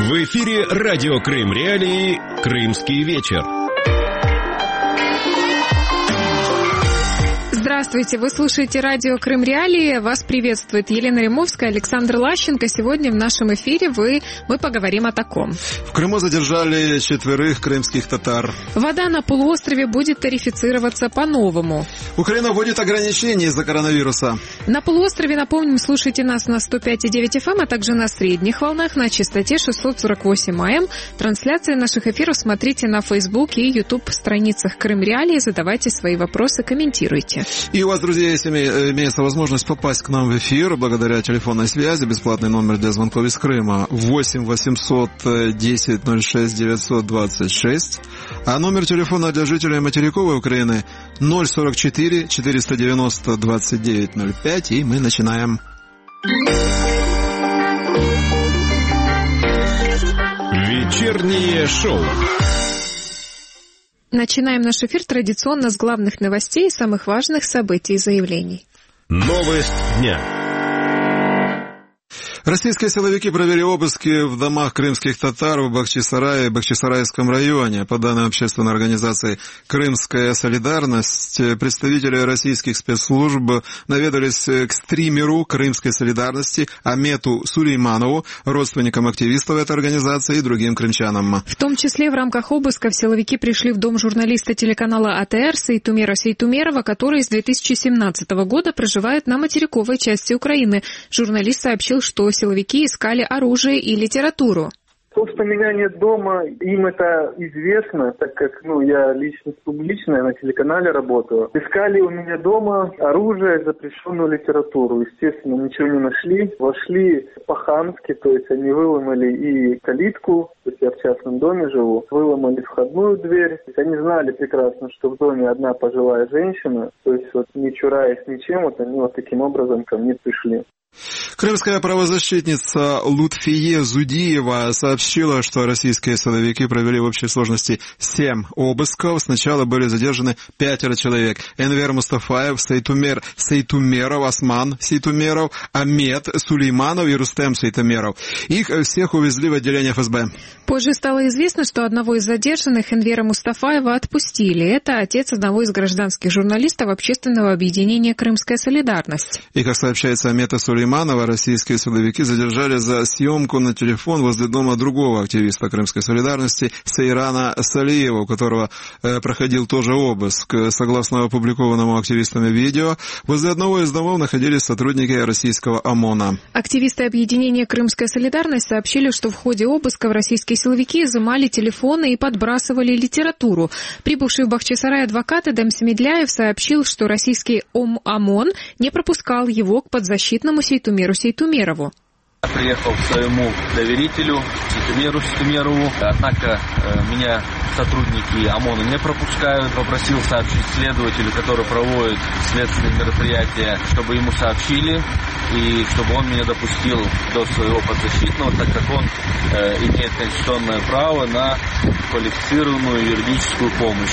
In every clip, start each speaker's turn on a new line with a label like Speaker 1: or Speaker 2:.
Speaker 1: В эфире радио Крым Реалии «Крымский вечер».
Speaker 2: Здравствуйте, вы слушаете радио Крым Реалии. Вас приветствует Елена Римовская, Александр Лащенко. Сегодня в нашем эфире мы поговорим о таком.
Speaker 3: В Крыму задержали 4 крымских татар.
Speaker 2: Вода на полуострове будет тарифицироваться по-новому.
Speaker 3: Украина вводит ограничения из-за коронавируса.
Speaker 2: На полуострове, напомним, слушайте нас на 105,9 FM, а также на средних волнах на частоте 648 АМ. Трансляции наших эфиров смотрите на Facebook и YouTube страницах Крым Реалии. Задавайте свои вопросы, комментируйте.
Speaker 3: И у вас, друзья, если имеется возможность попасть к нам в эфир благодаря телефонной связи, бесплатный номер для звонков из Крыма 8 800 10 06 926, а номер телефона для жителей материковой Украины 044 490 29 05, и мы начинаем.
Speaker 1: Вечернее шоу.
Speaker 2: Начинаем наш эфир традиционно с главных новостей и самых важных событий и заявлений.
Speaker 1: Новость дня.
Speaker 3: Российские силовики провели обыски в домах крымских татар в Бахчисарае и Бахчисарайском районе. По данным общественной организации «Крымская солидарность», представители российских спецслужб наведались к стримеру Крымской солидарности Амету Сулейманову, родственникам активистов этой организации и другим крымчанам.
Speaker 2: В том числе в рамках обысков силовики пришли в дом журналиста телеканала АТР Сейтумера Сейтумерова, который с 2017 года проживает на материковой части Украины. Журналист сообщил, что силовики искали оружие и литературу.
Speaker 4: То, что меня нет дома, им это известно, так как, я личность публичная, на телеканале работаю. Искали у меня дома оружие, запрещенную литературу. Естественно, ничего не нашли. Вошли по-хамски, то есть они выломали и калитку, то есть я в частном доме живу, выломали входную дверь. То есть они знали прекрасно, что в доме одна пожилая женщина, то есть не чураясь ничем, они таким образом ко мне пришли.
Speaker 3: Крымская правозащитница Лутфие Зудиева сообщила, что российские силовики провели в общей сложности 7 обысков. Сначала были задержаны 5 человек. Энвер Мустафаев, Сейтумер Сейтумеров, Осман Сейтумеров, Амет Сулейманов и Рустем Сейтумеров. Их всех увезли в отделение ФСБ.
Speaker 2: Позже стало известно, что одного из задержанных, Энвера Мустафаева, отпустили. Это отец одного из гражданских журналистов общественного объединения «Крымская солидарность».
Speaker 3: И, как сообщается Амета Сулейманова, российские силовики задержали за съемку на телефон возле дома другого активиста Крымской солидарности Сейрана Салиева, у которого проходил тоже обыск. Согласно опубликованному активистами видео, возле одного из домов находились сотрудники российского ОМОНа.
Speaker 2: Активисты объединения «Крымская солидарность» сообщили, что в ходе обысков российские силовики изымали телефоны и подбрасывали литературу. Прибывший в Бахчисарай адвокат Эдем Семедляев сообщил, что российский ОМОН не пропускал его к подзащитному Сейтумеру Сейтумерову.
Speaker 5: Я приехал к своему доверителю, Сейтумеру Сейтумерову, однако меня сотрудники ОМОНа не пропускают. Попросил сообщить следователю, который проводит следственные мероприятия, чтобы ему сообщили и чтобы он меня допустил до своего подзащитного, так как он имеет конституционное право на квалифицированную юридическую помощь.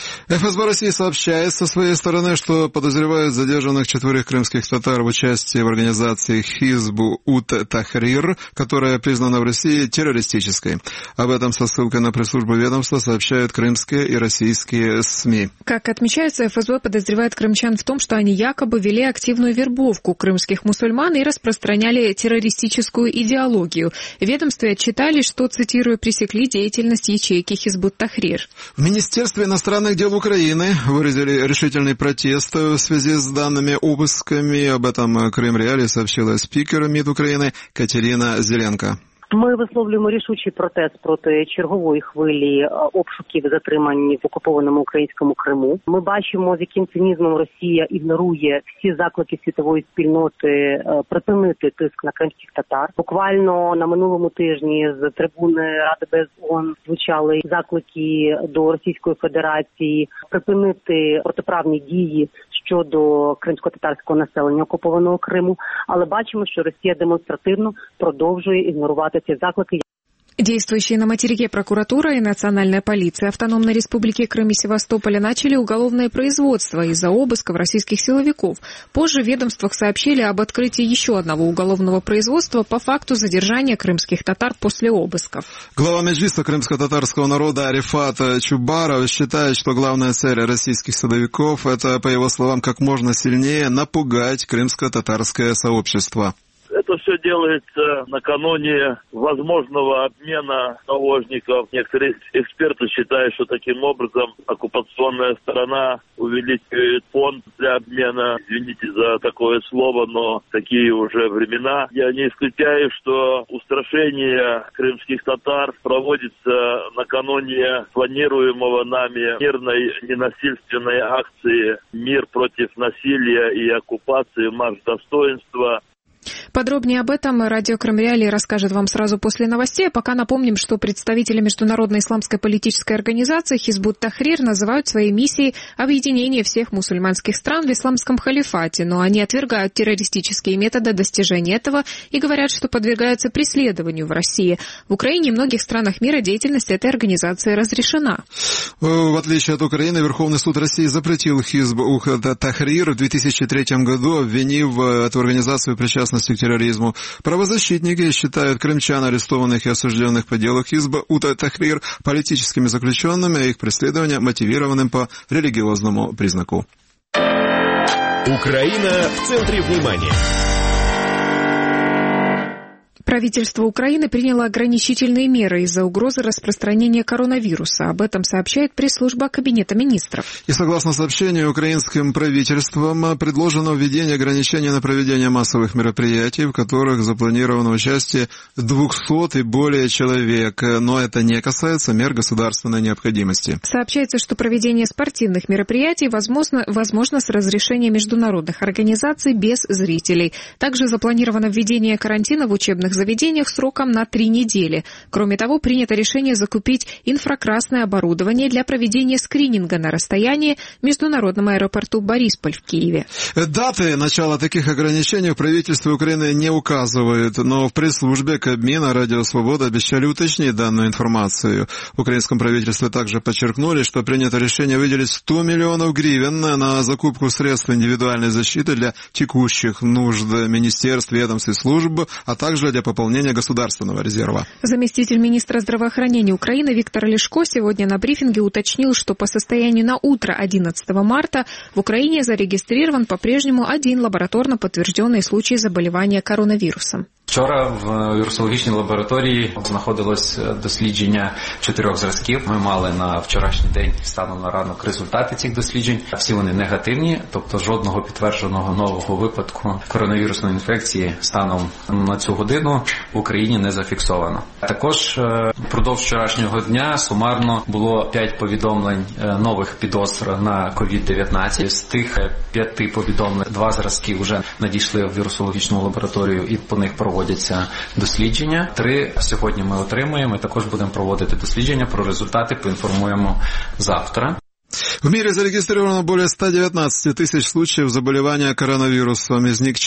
Speaker 3: ФСБ России сообщает со своей стороны, что подозревают задержанных 4 крымских татар в участии в организации Хизб-ут-Тахрир, которая признана в России террористической. Об этом со ссылкой на пресс-службу ведомства сообщают крымские и российские СМИ.
Speaker 2: Как отмечается, ФСБ подозревает крымчан в том, что они якобы вели активную вербовку крымских мусульман и распространяли террористическую идеологию. В ведомстве отчитали, что, цитирую, пресекли деятельность ячейки Хизб-ут-Тахрир.
Speaker 3: В Министерстве иностранных дел Украины выразили решительный протест в связи с данными обысками. Об этом Крым Реалії сообщила спікер МИД України Катерина Зеленко.
Speaker 6: Ми висловлюємо рішучий протест проти чергової хвилі обшуків і затримань в окупованому українському Криму. Ми бачимо, з яким цинізмом Росія ігнорує всі заклики світової спільноти припинити тиск на кримських татар. Буквально на минулому тижні з трибуни Ради БС ООН звучали заклики до Російської Федерації припинити протиправні дії щодо кримсько-татарського населення окупованого Криму, але бачимо, що Росія демонстративно продовжує ігнорувати ці заклики.
Speaker 2: Действующие на материке прокуратура и Национальная полиция Автономной Республики Крым и Севастополя начали уголовное производство из-за обысков российских силовиков. Позже в ведомствах сообщили об открытии еще одного уголовного производства по факту задержания крымских татар после обысков.
Speaker 3: Глава Меджлиса крымско-татарского народа Рифат Чубаров считает, что главная цель российских силовиков – это, по его словам, как можно сильнее напугать крымско-татарское сообщество.
Speaker 7: Это все делается накануне возможного обмена заложников. Некоторые эксперты считают, что таким образом оккупационная сторона увеличивает фонд для обмена. Извините за такое слово, но такие уже времена. Я не исключаю, что устрашение крымских татар проводится накануне планируемого нами мирной ненасильственной акции «Мир против насилия и оккупации. Марш достоинства».
Speaker 2: Подробнее об этом радио Крым Реалии расскажет вам сразу после новостей. А пока напомним, что представители Международной исламской политической организации Хизбут Тахрир называют своей миссией объединение всех мусульманских стран в исламском халифате. Но они отвергают террористические методы достижения этого и говорят, что подвергаются преследованию в России. В Украине и многих странах мира деятельность этой организации разрешена.
Speaker 3: В отличие от Украины, Верховный суд России запретил Хизбут Тахрир в 2003 году, обвинив эту организацию в причастности к терроризму. Правозащитники считают крымчан, арестованных и осужденных по делу Хизбут Тахрир, политическими заключенными, а их преследование мотивированным по религиозному признаку.
Speaker 1: Украина в центре внимания.
Speaker 2: Правительство Украины приняло ограничительные меры из-за угрозы распространения коронавируса. Об этом сообщает пресс-служба Кабинета министров.
Speaker 3: И согласно сообщению, украинским правительством предложено введение ограничений на проведение массовых мероприятий, в которых запланировано участие 200 и более человек. Но это не касается мер государственной необходимости.
Speaker 2: Сообщается, что проведение спортивных мероприятий возможно с разрешения международных организаций без зрителей. Также запланировано введение карантина в учебных заведениях сроком на 3 недели. Кроме того, принято решение закупить инфракрасное оборудование для проведения скрининга на расстоянии в международном аэропорту Борисполь в Киеве.
Speaker 3: Даты начала таких ограничений в правительстве Украины не указывают, но в пресс-службе Кабмина «Радио Свобода» обещали уточнить данную информацию. В украинском правительстве также подчеркнули, что принято решение выделить 100 миллионов гривен на закупку средств индивидуальной защиты для текущих нужд министерств, ведомств и служб, а также для пополнения государственного резерва.
Speaker 2: Заместитель министра здравоохранения Украины Виктор Лешко сегодня на брифинге уточнил, что по состоянию на утро 11 марта в Украине зарегистрирован по-прежнему 1 лабораторно подтвержденный случай заболевания коронавирусом.
Speaker 8: Вчора в вірусологічній лабораторії знаходилось дослідження 4 зразків. Ми мали на вчорашній день станом на ранок результати цих досліджень. Всі вони негативні, тобто жодного підтвердженого нового випадку коронавірусної інфекції станом на цю годину в Україні не зафіксовано. Також впродовж вчорашнього дня сумарно було 5 повідомлень нових підозр на COVID-19. З тих 5 повідомлень 2 зразки вже надійшли в вірусологічну лабораторію і по них проводяться дослідження. 3 сьогодні ми отримуємо, і також будемо проводити дослідження. Про результати поінформуємо завтра.
Speaker 3: В мире зарегистрировано более 119 тысяч случаев заболевания коронавирусом. Из них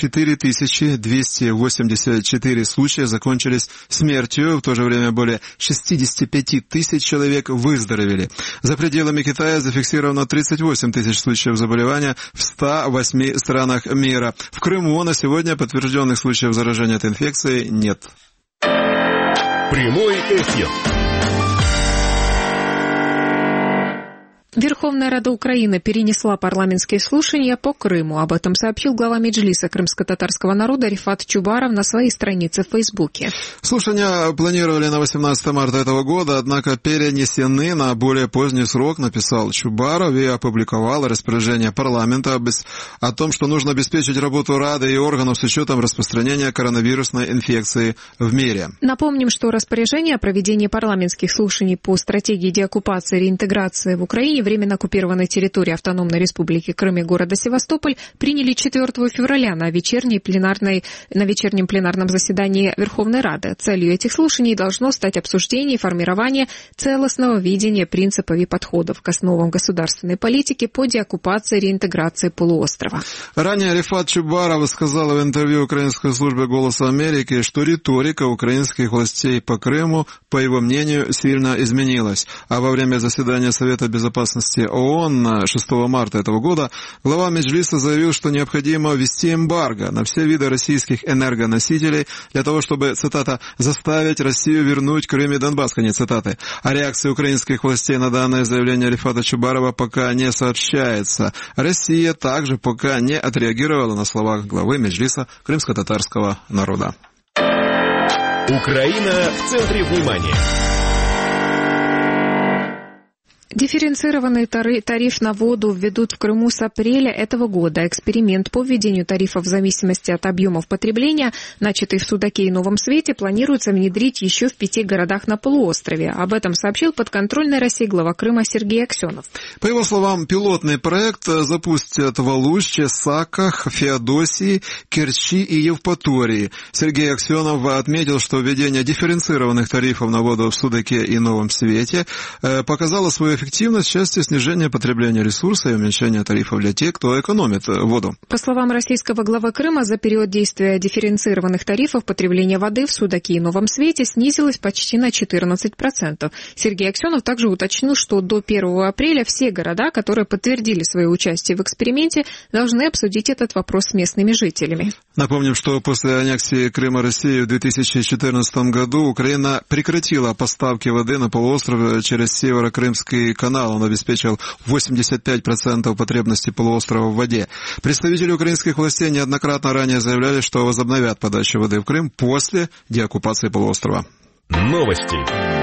Speaker 3: 4284 случая закончились смертью. В то же время более 65 тысяч человек выздоровели. За пределами Китая зафиксировано 38 тысяч случаев заболевания в 108 странах мира. В Крыму на сегодня подтвержденных случаев заражения этой инфекцией нет.
Speaker 1: Прямой эфир.
Speaker 2: Верховная Рада Украины перенесла парламентские слушания по Крыму. Об этом сообщил глава Меджлиса крымско-татарского народа Рифат Чубаров на своей странице в Фейсбуке.
Speaker 3: Слушания планировали на 18 марта этого года, однако перенесены на более поздний срок, написал Чубаров и опубликовал распоряжение парламента о том, что нужно обеспечить работу Рады и органов с учетом распространения коронавирусной инфекции в мире.
Speaker 2: Напомним, что распоряжение о проведении парламентских слушаний по стратегии деоккупации и реинтеграции в Украине населения временно оккупированной территории Автономной Республики Крым и города Севастополь приняли 4 февраля на вечернем пленарном заседании Верховной Рады. Целью этих слушаний должно стать обсуждение и формирование целостного видения принципов и подходов к основам государственной политики по деоккупации и реинтеграции полуострова.
Speaker 3: Ранее Рифат Чубаров сказал в интервью украинской службе «Голоса Америки», что риторика украинских властей по Крыму, по его мнению, сильно изменилась. А во время заседания Совета Безопасности ООН 6 марта этого года глава Меджлиса заявил, что необходимо ввести эмбарго на все виды российских энергоносителей для того, чтобы, цитата, «заставить Россию вернуть Крым и Донбасс», конец цитаты. О реакции украинских властей на данное заявление Рифата Чубарова пока не сообщается. Россия также пока не отреагировала на слова главы Меджлиса крымско-татарского народа.
Speaker 1: Украина в центре внимания.
Speaker 2: Дифференцированный тариф на воду введут в Крыму с апреля этого года. Эксперимент по введению тарифов в зависимости от объемов потребления, начатый в Судаке и Новом Свете, планируется внедрить еще в 5 городах на полуострове. Об этом сообщил подконтрольный России глава Крыма Сергей Аксенов.
Speaker 3: По его словам, пилотный проект запустят в Алуште, Саках, Феодосии, Керчи и Евпатории. Сергей Аксенов отметил, что введение дифференцированных тарифов на воду в Судаке и Новом Свете показало свою эффективность в части снижения потребления ресурса и уменьшения тарифов для тех, кто экономит воду.
Speaker 2: По словам российского главы Крыма, за период действия дифференцированных тарифов потребление воды в Судаке и Новом Свете снизилось почти на 14%. Сергей Аксенов также уточнил, что до 1 апреля все города, которые подтвердили свое участие в эксперименте, должны обсудить этот вопрос с местными жителями.
Speaker 3: Напомним, что после аннексии Крыма России в 2014 году Украина прекратила поставки воды на полуостров через Северо-Крымский канал. Он обеспечил 85% потребностей полуострова в воде. Представители украинских властей неоднократно ранее заявляли, что возобновят подачу воды в Крым после деоккупации полуострова.
Speaker 1: Новости.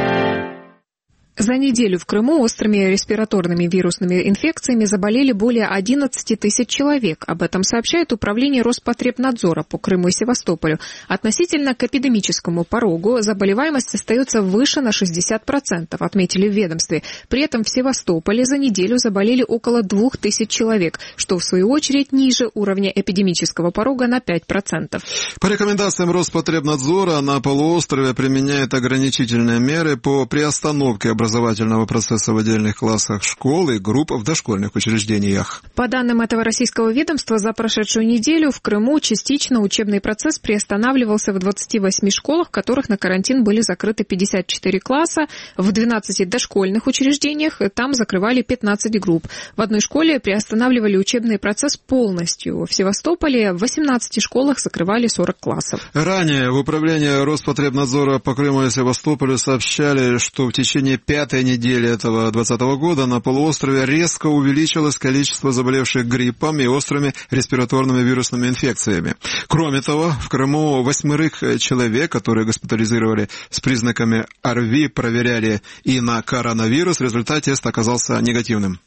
Speaker 2: За неделю в Крыму острыми респираторными вирусными инфекциями заболели более 11 тысяч человек. Об этом сообщает Управление Роспотребнадзора по Крыму и Севастополю. Относительно к эпидемическому порогу заболеваемость остается выше на 60%, отметили в ведомстве. При этом в Севастополе за неделю заболели около 2000 человек, что в свою очередь ниже уровня эпидемического порога на 5%.
Speaker 3: По рекомендациям Роспотребнадзора на полуострове применяют ограничительные меры по приостановке образовательного процесса в отдельных классах школ и групп в дошкольных учреждениях.
Speaker 2: По данным этого российского ведомства, за прошедшую неделю в Крыму частично учебный процесс приостанавливался в 28 школах, в которых на карантин были закрыты 54 класса, в 12 дошкольных учреждениях там закрывали 15 групп. В одной школе приостанавливали учебный процесс полностью. В Севастополе в 18 школах закрывали 40 классов.
Speaker 3: Ранее в управлении Роспотребнадзора по Крыму и Севастополю сообщали, что в течение 5-й недели этого 2020 года на полуострове резко увеличилось количество заболевших гриппом и острыми респираторными вирусными инфекциями. Кроме того, в Крыму 8 человек, которые госпитализировали с признаками ОРВИ, проверяли и на коронавирус. Результат теста оказался негативным.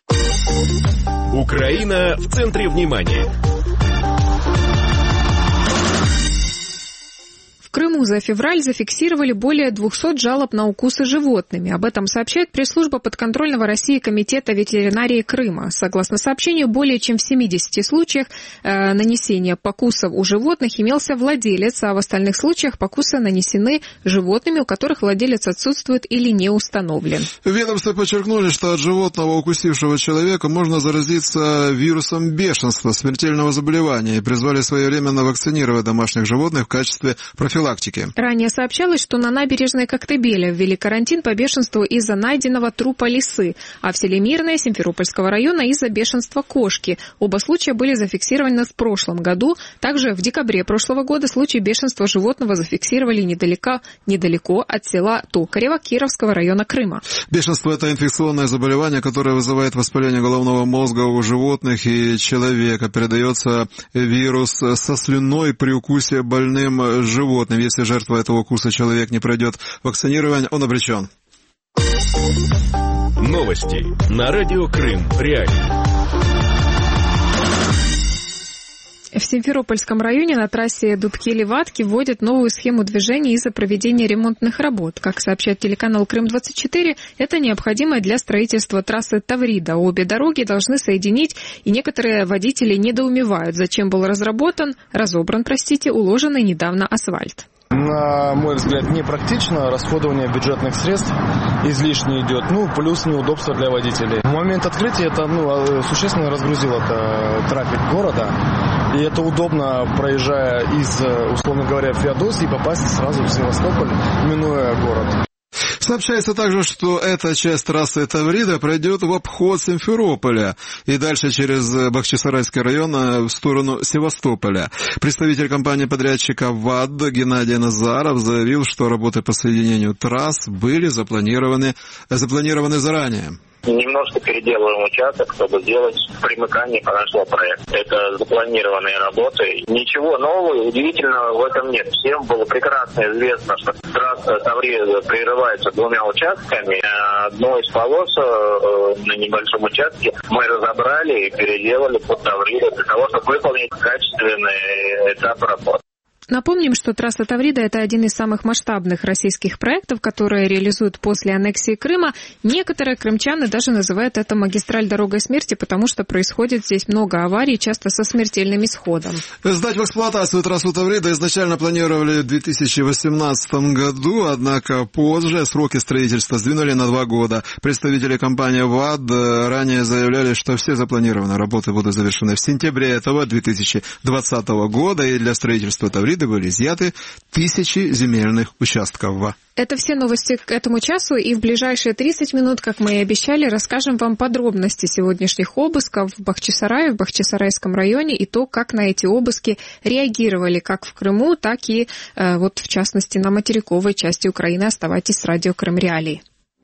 Speaker 1: Украина в центре внимания.
Speaker 2: В Крыму за февраль зафиксировали более 200 жалоб на укусы животными. Об этом сообщает пресс-служба подконтрольного России Комитета ветеринарии Крыма. Согласно сообщению, более чем в 70 случаях нанесения покусов у животных имелся владелец, а в остальных случаях покусы нанесены животными, у которых владелец отсутствует или не установлен.
Speaker 3: В ведомстве подчеркнули, что от животного, укусившего человека, можно заразиться вирусом бешенства, смертельного заболевания, и призвали своевременно вакцинировать домашних животных в качестве профилактики.
Speaker 2: Ранее сообщалось, что на набережной Коктебеля ввели карантин по бешенству из-за найденного трупа лисы, а в селе Мирное Симферопольского района из-за бешенства кошки. Оба случая были зафиксированы в прошлом году. Также в декабре прошлого года случай бешенства животного зафиксировали недалеко от села Токарево Кировского района Крыма.
Speaker 3: Бешенство – это инфекционное заболевание, которое вызывает воспаление головного мозга у животных и человека. Передается вирус со слюной при укусе больным животным. Если жертва этого укуса человек не пройдет вакцинирование, он обречен.
Speaker 1: Новости на радио Крым. Реалии.
Speaker 2: В Симферопольском районе на трассе Дудки-Левадки вводят новую схему движения из-за проведения ремонтных работ. Как сообщает телеканал Крым-24, это необходимо для строительства трассы Таврида. Обе дороги должны соединить, и некоторые водители недоумевают, зачем был разобран, уложенный недавно асфальт.
Speaker 9: На мой взгляд, непрактично, расходование бюджетных средств излишне идет, плюс неудобства для водителей. В момент открытия это существенно разгрузило трафик города, и это удобно, проезжая из, условно говоря, Феодосии, попасть сразу в Севастополь, минуя город.
Speaker 3: Сообщается также, что эта часть трассы Таврида пройдет в обход Симферополя и дальше через Бахчисарайский район в сторону Севастополя. Представитель компании-подрядчика ВАД Геннадий Назаров заявил, что работы по соединению трасс были запланированы заранее.
Speaker 10: Немножко переделываем участок, чтобы сделать примыкание по нашему проекту. Это запланированные работы. Ничего нового и удивительного в этом нет. Всем было прекрасно известно, что трасса Таврида прерывается двумя участками. Одну из полос на небольшом участке мы разобрали и переделали под Тавриду для того, чтобы выполнить качественный этап работы.
Speaker 2: Напомним, что трасса Таврида – это один из самых масштабных российских проектов, которые реализуют после аннексии Крыма. Некоторые крымчане даже называют это магистраль дорогой смерти, потому что происходит здесь много аварий, часто со смертельным исходом.
Speaker 3: Сдать в эксплуатацию трассу Таврида изначально планировали в 2018 году, однако позже сроки строительства сдвинули на 2 года. Представители компании ВАД ранее заявляли, что все запланированные работы будут завершены в сентябре этого 2020 года, и для строительства Таврида были изъяты 1000 земельных участков.
Speaker 2: Это все новости к этому часу, и в ближайшие 30 минут, как мы и обещали, расскажем вам подробности сегодняшних обысков в Бахчисарае, в Бахчисарайском районе, и то, как на эти обыски реагировали как в Крыму, так и, в частности, на материковой части Украины. Оставайтесь с радио Крым Реалии.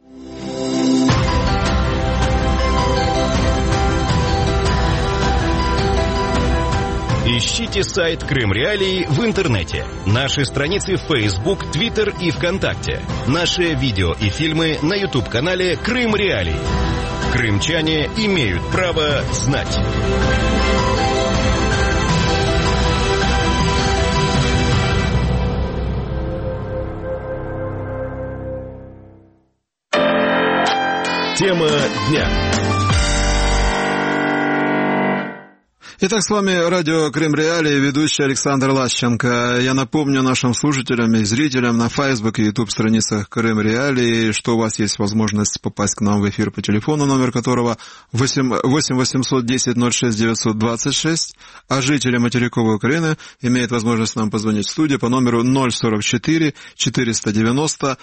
Speaker 1: Ищите сайт Крым Реалии в интернете. Наши страницы в Facebook, Twitter и ВКонтакте. Наши видео и фильмы на YouTube-канале Крым Реалии. Крымчане имеют право знать. Тема дня.
Speaker 3: Итак, с вами радио Крым Реалии, ведущий Александр Лащенко. Я напомню нашим слушателям и зрителям на Facebook и YouTube страницах Крым Реалии, что у вас есть возможность попасть к нам в эфир по телефону, номер которого 8 810 06 926, а жители материковой Украины имеют возможность нам позвонить в студию по номеру 044 490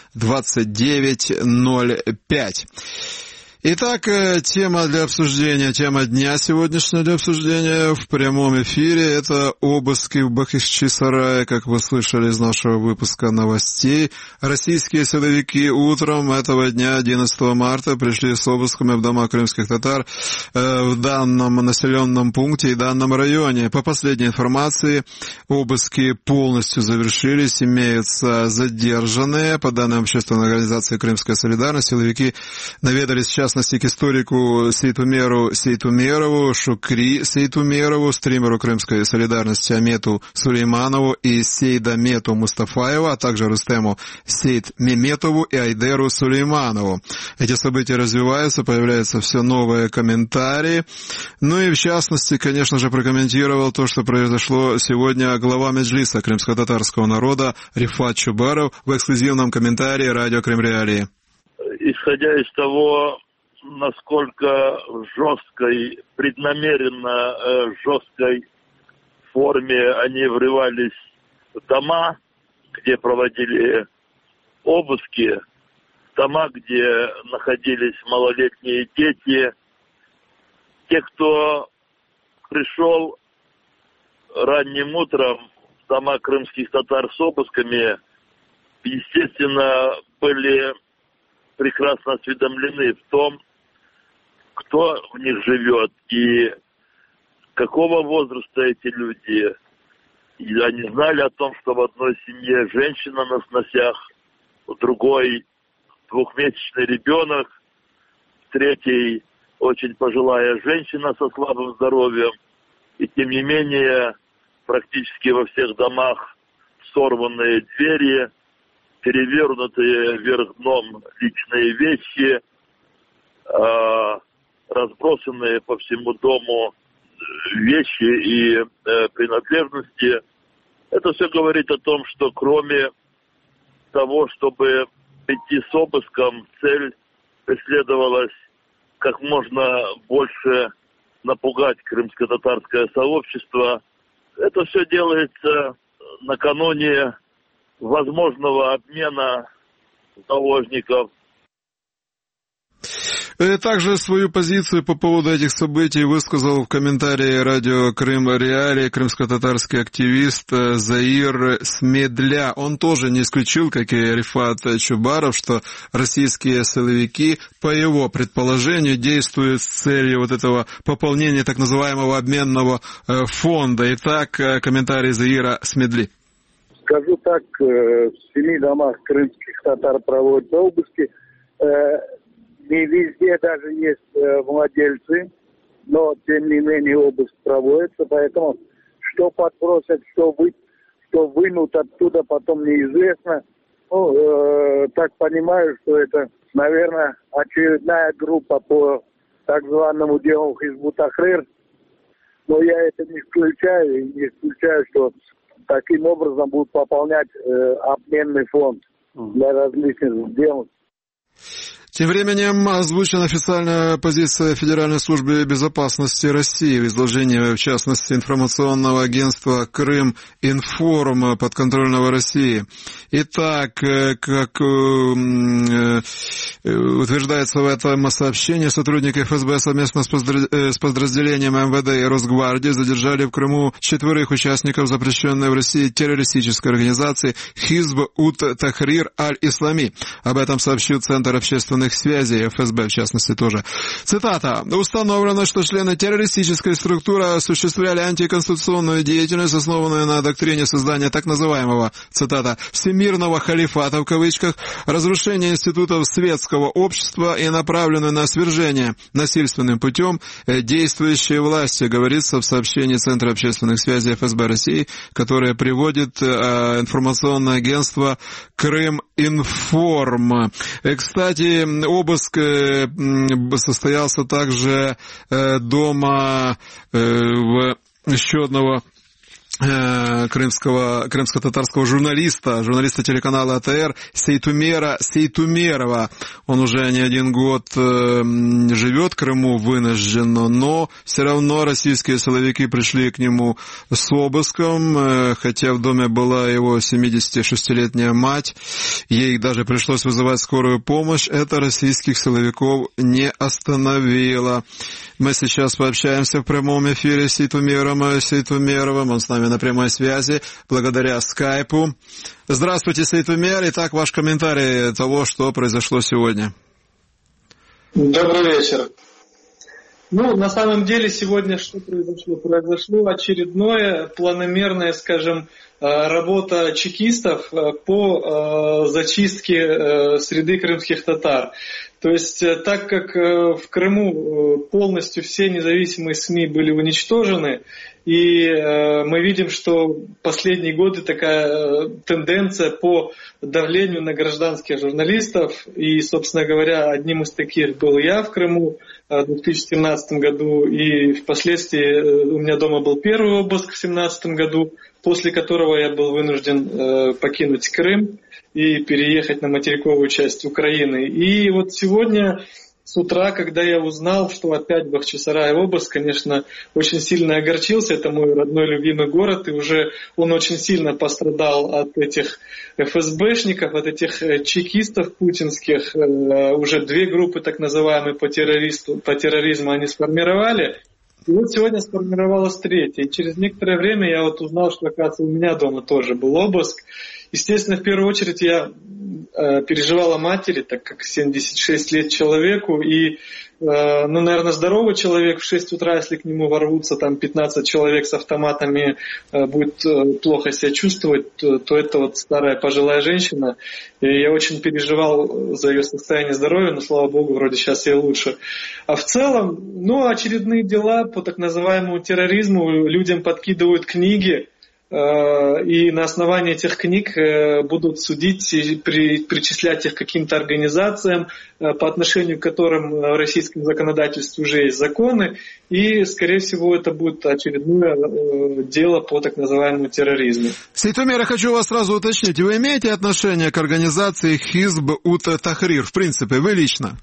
Speaker 3: 2905. Итак, тема дня сегодняшняя для обсуждения в прямом эфире – это обыски в Бахчисарае, как вы слышали из нашего выпуска новостей. Российские силовики утром этого дня, 11 марта, пришли с обысками в дома крымских татар в данном населенном пункте и данном районе. По последней информации, обыски полностью завершились, имеются задержанные. По данным общественной организации «Крымская солидарность», силовики наведались в частности к историку Сейтумерову, Шукри Сейтумерову, стримеру Крымской солидарности Амету Сулейманову и Сейдамету Мустафаеву, а также Рустему Сейтмеметову и Айдеру Сулейманову. Эти события развиваются, появляются все новые комментарии. Ну и в частности, конечно же, прокомментировал то, что произошло сегодня глава Меджлиса крымско-татарского народа Рифат Чубаров в эксклюзивном комментарии радио Крым Реалии.
Speaker 7: Исходя из того, насколько преднамеренно жесткой форме они врывались в дома, где проводили обыски, дома, где находились малолетние дети. Те, кто пришел ранним утром в дома крымских татар с обысками, естественно, были прекрасно осведомлены в том, кто в них живет и какого возраста эти люди. И они знали о том, что в одной семье женщина на сносях, в другой 2-месячный ребенок, в третьей очень пожилая женщина со слабым здоровьем. И тем не менее практически во всех домах сорванные двери, перевернутые вверх дном личные вещи, разбросанные по всему дому вещи и принадлежности. Это все говорит о том, что кроме того, чтобы идти с обыском, цель преследовалась как можно больше напугать крымско-татарское сообщество. Это все делается накануне возможного обмена заложников.
Speaker 3: Также свою позицию по поводу этих событий высказал в комментарии радио Крым Реалии крымско-татарский активист Заир Смедля. Он тоже не исключил, как и Рифат Чубаров, что российские силовики, по его предположению, действуют с целью вот этого пополнения так называемого обменного фонда. Итак, комментарий Заира Смедли.
Speaker 11: Скажу так, в 7 домах крымских татар проводятся обыски. Не везде даже есть владельцы, но тем не менее обыск проводится, поэтому что подбросят, что вынут оттуда, потом неизвестно. Так понимаю, что это, наверное, очередная группа по так званому делу Хизбут Тахрир, но я это не исключаю, и не исключаю, что таким образом будут пополнять обменный фонд для различных дел.
Speaker 3: Тем временем озвучена официальная позиция Федеральной службы безопасности России в изложении, в частности, информационного агентства «Крым-Информ» подконтрольного России. Итак, как утверждается в этом сообщении, сотрудники ФСБ совместно с подразделением МВД и Росгвардии задержали в Крыму 4 участников запрещенной в России террористической организации Хизб-ут-Тахрир аль-Ислами. Об этом сообщил Центр общественных связей ФСБ, в частности, тоже. Цитата. «Установлено, что члены террористической структуры осуществляли антиконституционную деятельность, основанную на доктрине создания так называемого, цитата, «всемирного халифата», в кавычках, разрушение институтов светского общества и направленную на свержение насильственным путем действующей власти», говорится в сообщении Центра общественных связей ФСБ России, которое приводит информационное агентство «Крым-Информ». Кстати, обыск состоялся также дома еще одного крымско-татарского журналиста телеканала АТР Сейтумера Сейтумерова. Он уже не один год живет в Крыму вынужденно, но все равно российские силовики пришли к нему с обыском, хотя в доме была его 76-летняя мать. Ей даже пришлось вызывать скорую помощь. Это российских силовиков не остановило. Мы сейчас пообщаемся в прямом эфире с Сейтумером Сейтумеровым. Он с нами на прямой связи благодаря скайпу. Здравствуйте, Сейтумер. Итак, ваш комментарий того, что произошло сегодня.
Speaker 12: Добрый вечер. На самом деле, сегодня что произошло? Произошло очередное планомерное, скажем, работа чекистов по зачистке среды крымских татар. То есть, так как в Крыму полностью все независимые СМИ были уничтожены, и мы видим, что последние годы такая тенденция по давлению на гражданских журналистов, и, собственно говоря, одним из таких был я в Крыму в 2017 году, и впоследствии у меня дома был первый обыск в 2017 году, после которого я был вынужден покинуть Крым и переехать на материковую часть Украины. И вот сегодня с утра, когда я узнал, что опять в Бахчисарае обыск, конечно, очень сильно огорчился. Это мой родной любимый город, и уже он очень сильно пострадал от этих ФСБшников, от этих чекистов путинских. Уже 2 группы так называемые по терроризму они сформировали. И вот сегодня сформировалась 3-я. И через некоторое время я вот узнал, что, оказывается, у меня дома тоже был обыск. Естественно, в первую очередь я переживал о матери, так как 76 лет человеку, и, наверное, здоровый человек в 6 утра, если к нему ворвутся там 15 человек с автоматами, будет плохо себя чувствовать, то это вот старая пожилая женщина. И я очень переживал за ее состояние здоровья, но, слава богу, вроде сейчас ей лучше. А в целом, очередные дела по так называемому терроризму, людям подкидывают книги, и на основании этих книг будут судить и причислять их к каким-то организациям, по отношению к которым в российском законодательстве уже есть законы, и, скорее всего, это будет очередное дело по так называемому терроризму.
Speaker 3: Сейтумер, я хочу вас сразу уточнить, вы имеете отношение к организации Хизб ут-Тахрир, в принципе, вы лично?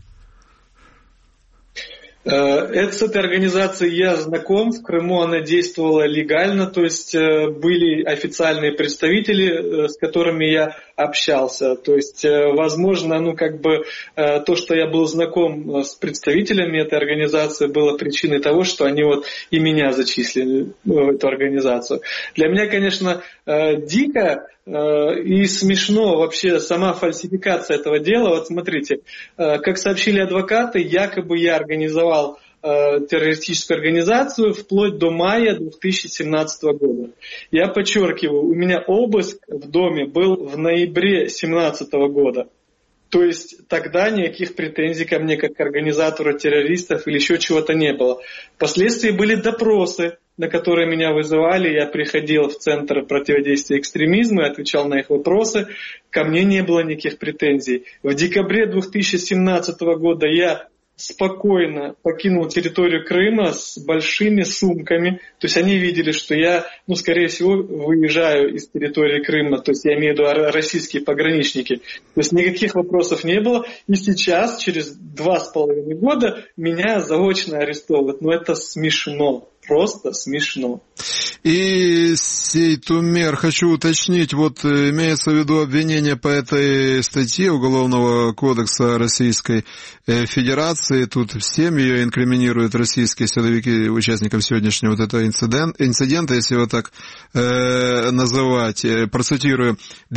Speaker 12: С этой организацией я знаком, в Крыму она действовала легально, то есть были официальные представители, с которыми я общался. То есть, возможно, то, что я был знаком с представителями этой организации, было причиной того, что они и меня зачислили в эту организацию. Для меня, конечно, дико и смешно вообще сама фальсификация этого дела. Вот смотрите, как сообщили адвокаты, якобы я организовал террористическую организацию вплоть до мая 2017 года. Я подчеркиваю, у меня обыск в доме был в ноябре 2017 года. То есть тогда никаких претензий ко мне как к организатору террористов или еще чего-то не было. Впоследствии были допросы, на которые меня вызывали. Я приходил в Центр противодействия экстремизму и отвечал на их вопросы. Ко мне не было никаких претензий. В декабре 2017 года я спокойно покинул территорию Крыма с большими сумками. То есть они видели, что я, скорее всего, выезжаю из территории Крыма. То есть я имею в виду российские пограничники. То есть никаких вопросов не было. И сейчас, через 2,5 года, меня заочно арестовывают. Это смешно. Просто смешно.
Speaker 3: И, Сейтумер, хочу уточнить, имеется в виду обвинение по этой статье Уголовного кодекса Российской Федерации, тут всем ее инкриминируют российские силовики участникам сегодняшнего этого инцидента, если его так называть. Процитирую.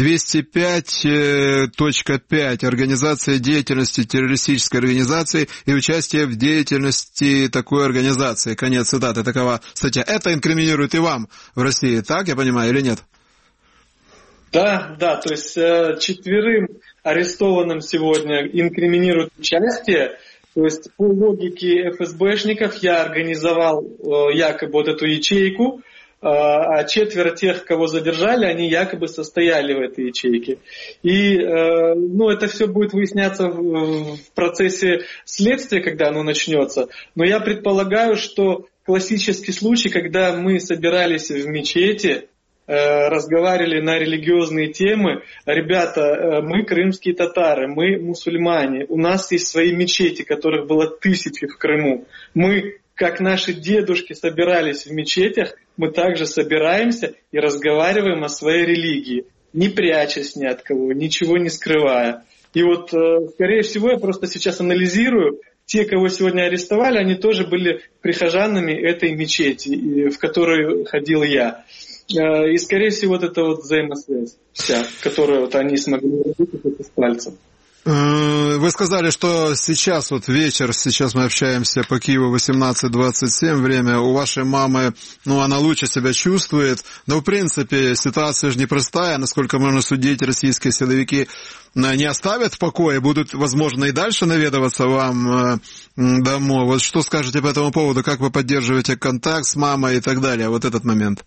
Speaker 3: 205.5. Организация деятельности террористической организации и участие в деятельности такой организации. Конец цитаты. Такова статья. Это инкриминирует и вам в России, так я понимаю, или нет?
Speaker 12: Да, то есть 4 арестованным сегодня инкриминируют участие. То есть по логике ФСБшников я организовал якобы эту ячейку, а 4 тех, кого задержали, они якобы состояли в этой ячейке. И это все будет выясняться в процессе следствия, когда оно начнется. Но я предполагаю, что классический случай, когда мы собирались в мечети, разговаривали на религиозные темы. Ребята, мы крымские татары, мы мусульмане, у нас есть свои мечети, которых было 1000 в Крыму. Мы, как наши дедушки, собирались в мечетях, мы также собираемся и разговариваем о своей религии, не прячась ни от кого, ничего не скрывая. И скорее всего, я просто сейчас анализирую, те, кого сегодня арестовали, они тоже были прихожанами этой мечети, в которую ходил я. И, скорее всего, это взаимосвязь вся, которую они смогли выкупить из пальцев.
Speaker 3: Вы сказали, что сейчас вечер, сейчас мы общаемся по Киеву 18:27 время, у вашей мамы, она лучше себя чувствует, но в принципе ситуация же непростая, насколько можно судить, российские силовики не оставят в покое, будут, возможно, и дальше наведываться вам домой. Что скажете по этому поводу, как вы поддерживаете контакт с мамой и так далее, этот момент?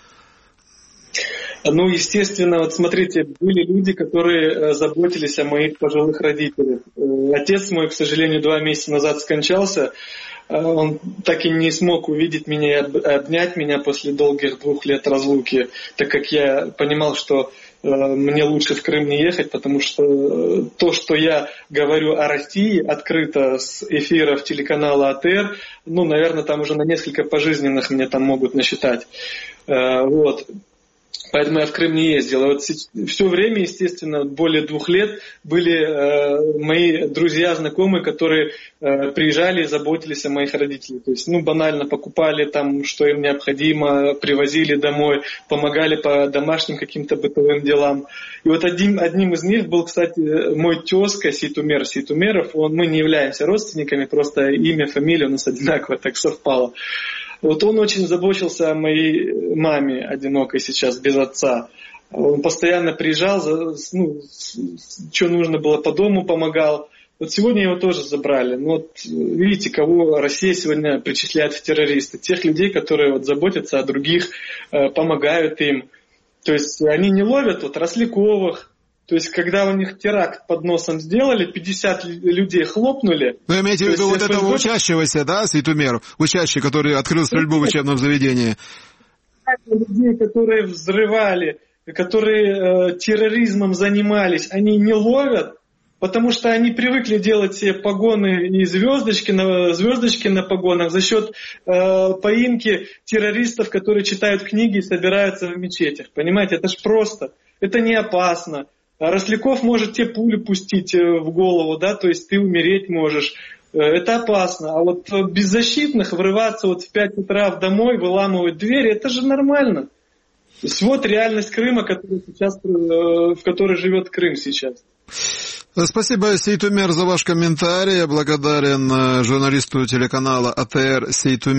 Speaker 12: Естественно, смотрите, были люди, которые заботились о моих пожилых родителях. Отец мой, к сожалению, 2 месяца назад скончался. Он так и не смог увидеть меня и обнять меня после долгих 2 лет разлуки, так как я понимал, что мне лучше в Крым не ехать, потому что то, что я говорю о России открыто с эфиров телеканала АТР, наверное, там уже на несколько пожизненных меня там могут насчитать. Поэтому я в Крым не ездил. Все время, естественно, более 2 лет были мои друзья, знакомые, которые приезжали и заботились о моих родителях. То есть, банально покупали там, что им необходимо, привозили домой, помогали по домашним каким-то бытовым делам. И одним из них был, кстати, мой тезка Сейтумер Сейтумеров. Мы не являемся родственниками, просто имя, фамилия у нас одинаково, так совпало. Он очень заботился о моей маме, одинокой сейчас, без отца. Он постоянно приезжал, что нужно было по дому помогал. Вот сегодня его тоже забрали. Ну вот видите, кого Россия сегодня причисляет в террористы. Тех людей, которые вот заботятся о других, помогают им. То есть они не ловят вот Росляковых. То есть когда у них теракт под носом сделали, 50 людей хлопнули.
Speaker 3: Вы имеете в виду вот этого учащегося, да, Сейтумеру? Учащий, который открыл стрельбу в учебном заведении.
Speaker 12: Людей, которые взрывали, которые терроризмом занимались, они не ловят, потому что они привыкли делать себе погоны и звездочки на погонах за счет поимки террористов, которые читают книги и собираются в мечетях. Понимаете, это ж просто, это не опасно. Росляков может тебе пулю пустить в голову, да, то есть ты умереть можешь. Это опасно. А вот беззащитных врываться вот в 5 утра домой, выламывать двери, это же нормально. То есть вот реальность Крыма, в которой живет Крым сейчас.
Speaker 3: Спасибо, Сейтумер, за ваш комментарий. Я благодарен журналисту телеканала АТР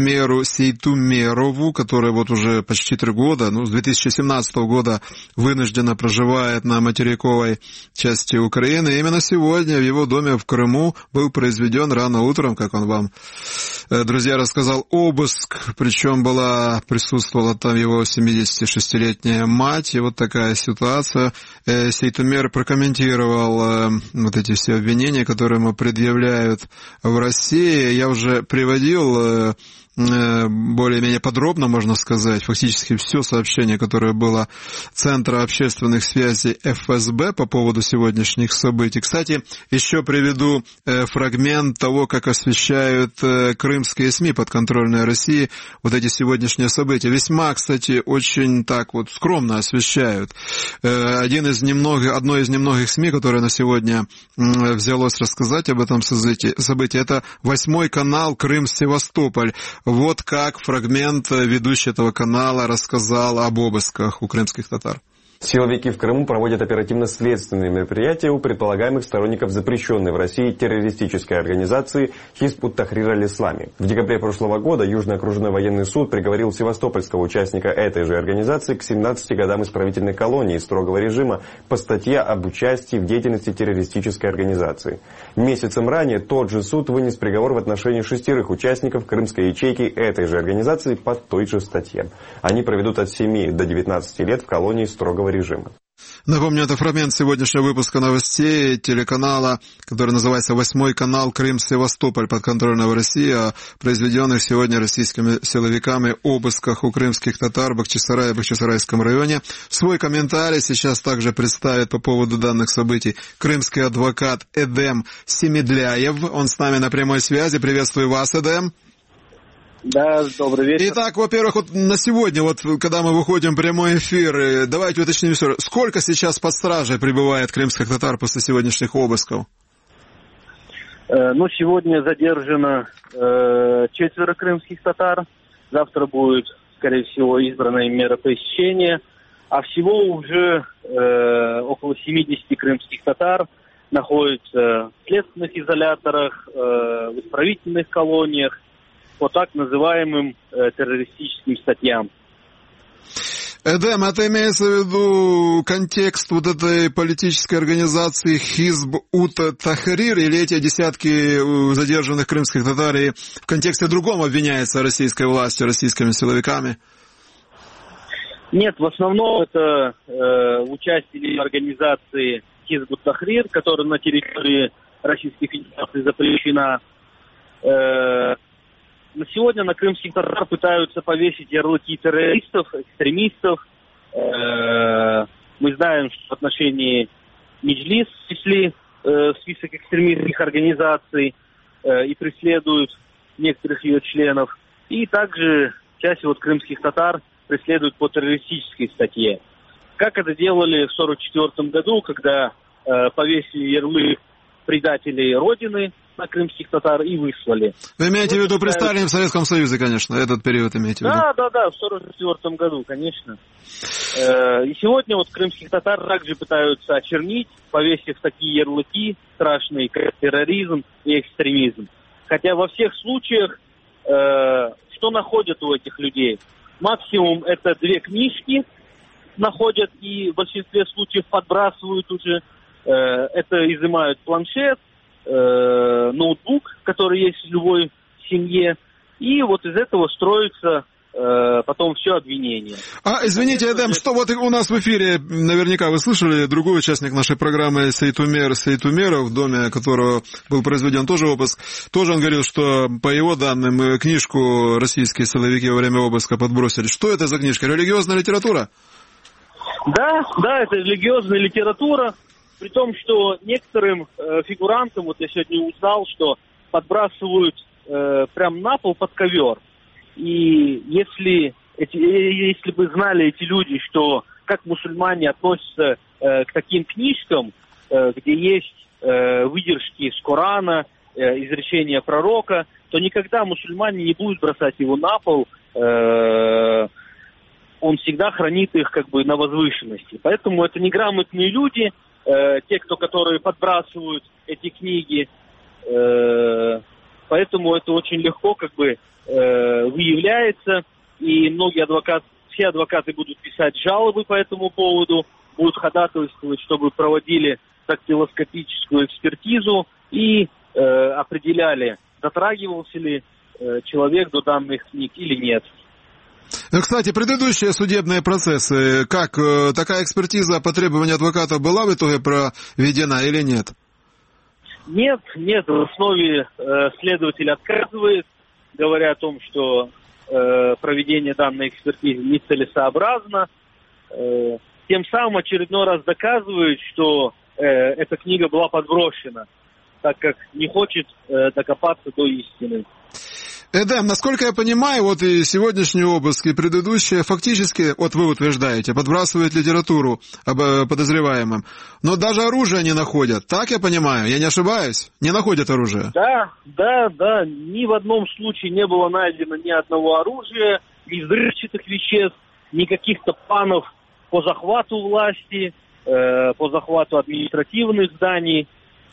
Speaker 3: Сейтумерову, который вот уже почти 3 года, с 2017 года вынужденно проживает на материковой части Украины. И именно сегодня в его доме в Крыму был произведен рано утром, как он вам, друзья, рассказал, обыск. Причем присутствовала там его 76-летняя мать. И вот такая ситуация. Сейтумер прокомментировал вот эти все обвинения, которые ему предъявляют в России. Я уже приводил более-менее подробно, можно сказать, фактически все сообщение, которое было Центра общественных связей ФСБ по поводу сегодняшних событий. Кстати, еще приведу фрагмент того, как освещают крымские СМИ, подконтрольные России, вот эти сегодняшние события. Весьма, кстати, очень так вот скромно освещают. Одно из немногих СМИ, которое на сегодня взялось рассказать об этом событии, это 8 канал «Крым-Севастополь». Вот как фрагмент ведущий этого канала рассказал об обысках у крымских татар.
Speaker 13: Силовики в Крыму проводят оперативно-следственные мероприятия у предполагаемых сторонников запрещенной в России террористической организации Хизб ут-Тахрир аль-Ислами. В декабре прошлого года Южный окружной военный суд приговорил севастопольского участника этой же организации к 17 годам исправительной колонии строгого режима по статье об участии в деятельности террористической организации. Месяцем ранее тот же суд вынес приговор в отношении 6 участников крымской ячейки этой же организации по той же статье. Они проведут от 7 до 19 лет в колонии строгого режима.
Speaker 3: Напомню, это фрагмент сегодняшнего выпуска новостей телеканала, который называется «8 канал Крым-Севастополь», подконтрольного России, о произведенных сегодня российскими силовиками обысках у крымских татар в Бахчисарае и Бахчисарайском районе. Свой комментарий сейчас также представит по поводу данных событий крымский адвокат Эдем Семедляев. Он с нами на прямой связи. Приветствую вас, Эдем.
Speaker 14: Да, добрый вечер.
Speaker 3: Итак, во-первых, вот на сегодня, вот когда мы выходим в прямой эфир, давайте уточним все. Сколько сейчас под стражей пребывает крымских татар после сегодняшних обысков?
Speaker 14: Сегодня задержано 4 крымских татар. Завтра будет, скорее всего, избрана мера пресечения. А всего уже около 70 крымских татар находятся в следственных изоляторах, в исправительных колониях, по так называемым террористическим статьям.
Speaker 3: Эдем, это имеется в виду контекст вот этой политической организации Хизб ут-Тахрир, или эти десятки задержанных крымских татар в контексте другом обвиняется российской властью, российскими силовиками?
Speaker 14: Нет, в основном это участие организации Хизб ут-Тахрир, которая на территории Российской Федерации запрещена. На сегодня на крымских татар пытаются повесить ярлыки террористов, экстремистов. Мы знаем, что в отношении Меджлис внесли в список экстремистских организаций и преследуют некоторых ее членов. И также часть крымских татар преследуют по террористической статье. Как это делали в 1944 году, когда повесили ярлык предателей Родины на крымских татар и выслали.
Speaker 3: Вы имеете в виду при Сталине в Советском Союзе, конечно, этот период имеете в виду?
Speaker 14: Да, в 1944 году, конечно. И сегодня крымских татар также пытаются очернить, повесив такие ярлыки страшные, как терроризм и экстремизм. Хотя во всех случаях, что находят у этих людей? Максимум это 2 книжки находят и в большинстве случаев подбрасывают уже. Это изымают планшет, ноутбук, который есть в любой семье, и вот из этого строится потом все обвинение.
Speaker 3: Извините, Эдем, что вот у нас в эфире, наверняка вы слышали, другой участник нашей программы Сейтумеров, в доме которого был произведен тоже обыск, тоже он говорил, что по его данным книжку российские силовики во время обыска подбросили. Что это за книжка? Религиозная литература?
Speaker 14: Да, это религиозная литература, при том, что некоторым фигурантам, вот я сегодня узнал, что подбрасывают прям на пол под ковер. И если бы знали эти люди, что как мусульмане относятся к таким книжкам, где есть выдержки из Корана, изречения пророка, то никогда мусульмане не будут бросать его на пол, он всегда хранит их как бы на возвышенности. Поэтому это неграмотные люди, те, которые подбрасывают эти книги, поэтому это очень легко как бы выявляется, и все адвокаты будут писать жалобы по этому поводу, будут ходатайствовать, чтобы проводили дактилоскопическую экспертизу и определяли, дотрагивался ли человек до данных книг или нет.
Speaker 3: Кстати, предыдущие судебные процессы, как такая экспертиза по требованию адвоката была в итоге проведена или нет?
Speaker 14: Нет, в основе следователь отказывает, говоря о том, что проведение данной экспертизы нецелесообразно, тем самым очередной раз доказывает, что эта книга была подброшена, так как не хочет докопаться до истины.
Speaker 3: Эдем, насколько я понимаю, вот и сегодняшний обыск, и предыдущие, фактически, вот вы утверждаете, подбрасывают литературу подозреваемым, но даже оружие не находят, так я понимаю, я не ошибаюсь? Не находят оружие?
Speaker 14: Да, ни в одном случае не было найдено ни одного оружия, ни взрывчатых веществ, ни каких-то планов по захвату власти, по захвату административных зданий.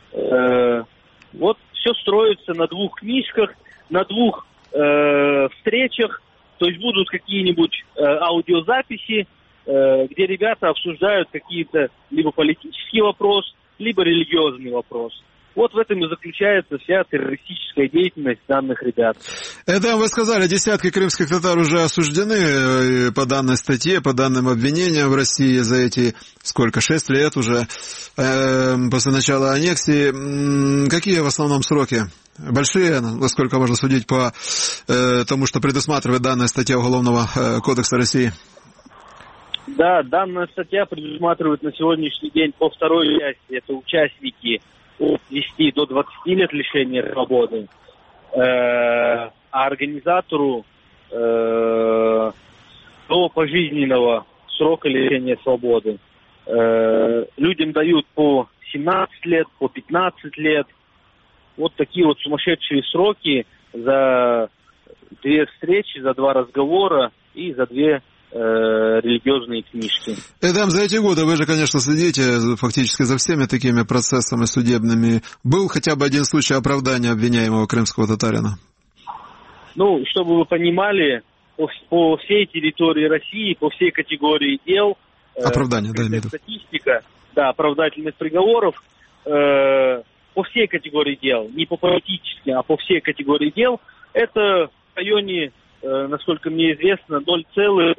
Speaker 14: Вот все строится на двух книжках, на двух встречах, то есть будут какие-нибудь аудиозаписи, где ребята обсуждают какие-то либо политический вопрос, либо религиозный вопрос. Вот в этом и заключается вся террористическая деятельность данных ребят.
Speaker 3: Это вы сказали, десятки крымских татар уже осуждены по данной статье, по данным обвинениям в России за эти, 6 лет уже после начала аннексии. Какие в основном сроки? Большие, насколько можно судить по тому, что предусматривает данная статья Уголовного кодекса России?
Speaker 14: Да, данная статья предусматривает на сегодняшний день по второй части, это участники от 10 до 20 лет лишения свободы, а организатору до пожизненного срока лишения свободы. Людям дают по 17 лет, по 15 лет. Вот такие вот сумасшедшие сроки за 2 встречи, за 2 разговора и за 2 религиозные книжки.
Speaker 3: Эдем, за эти годы вы же, конечно, следите фактически за всеми такими процессами судебными. Был хотя бы один случай оправдания обвиняемого крымского татарина?
Speaker 14: Ну, чтобы вы понимали, по всей территории России, по всей категории дел,
Speaker 3: оправдание,
Speaker 14: статистика, оправдательных приговоров, по всей категории дел, не по политическим, а по всей категории дел, это в районе, насколько мне известно, 0,2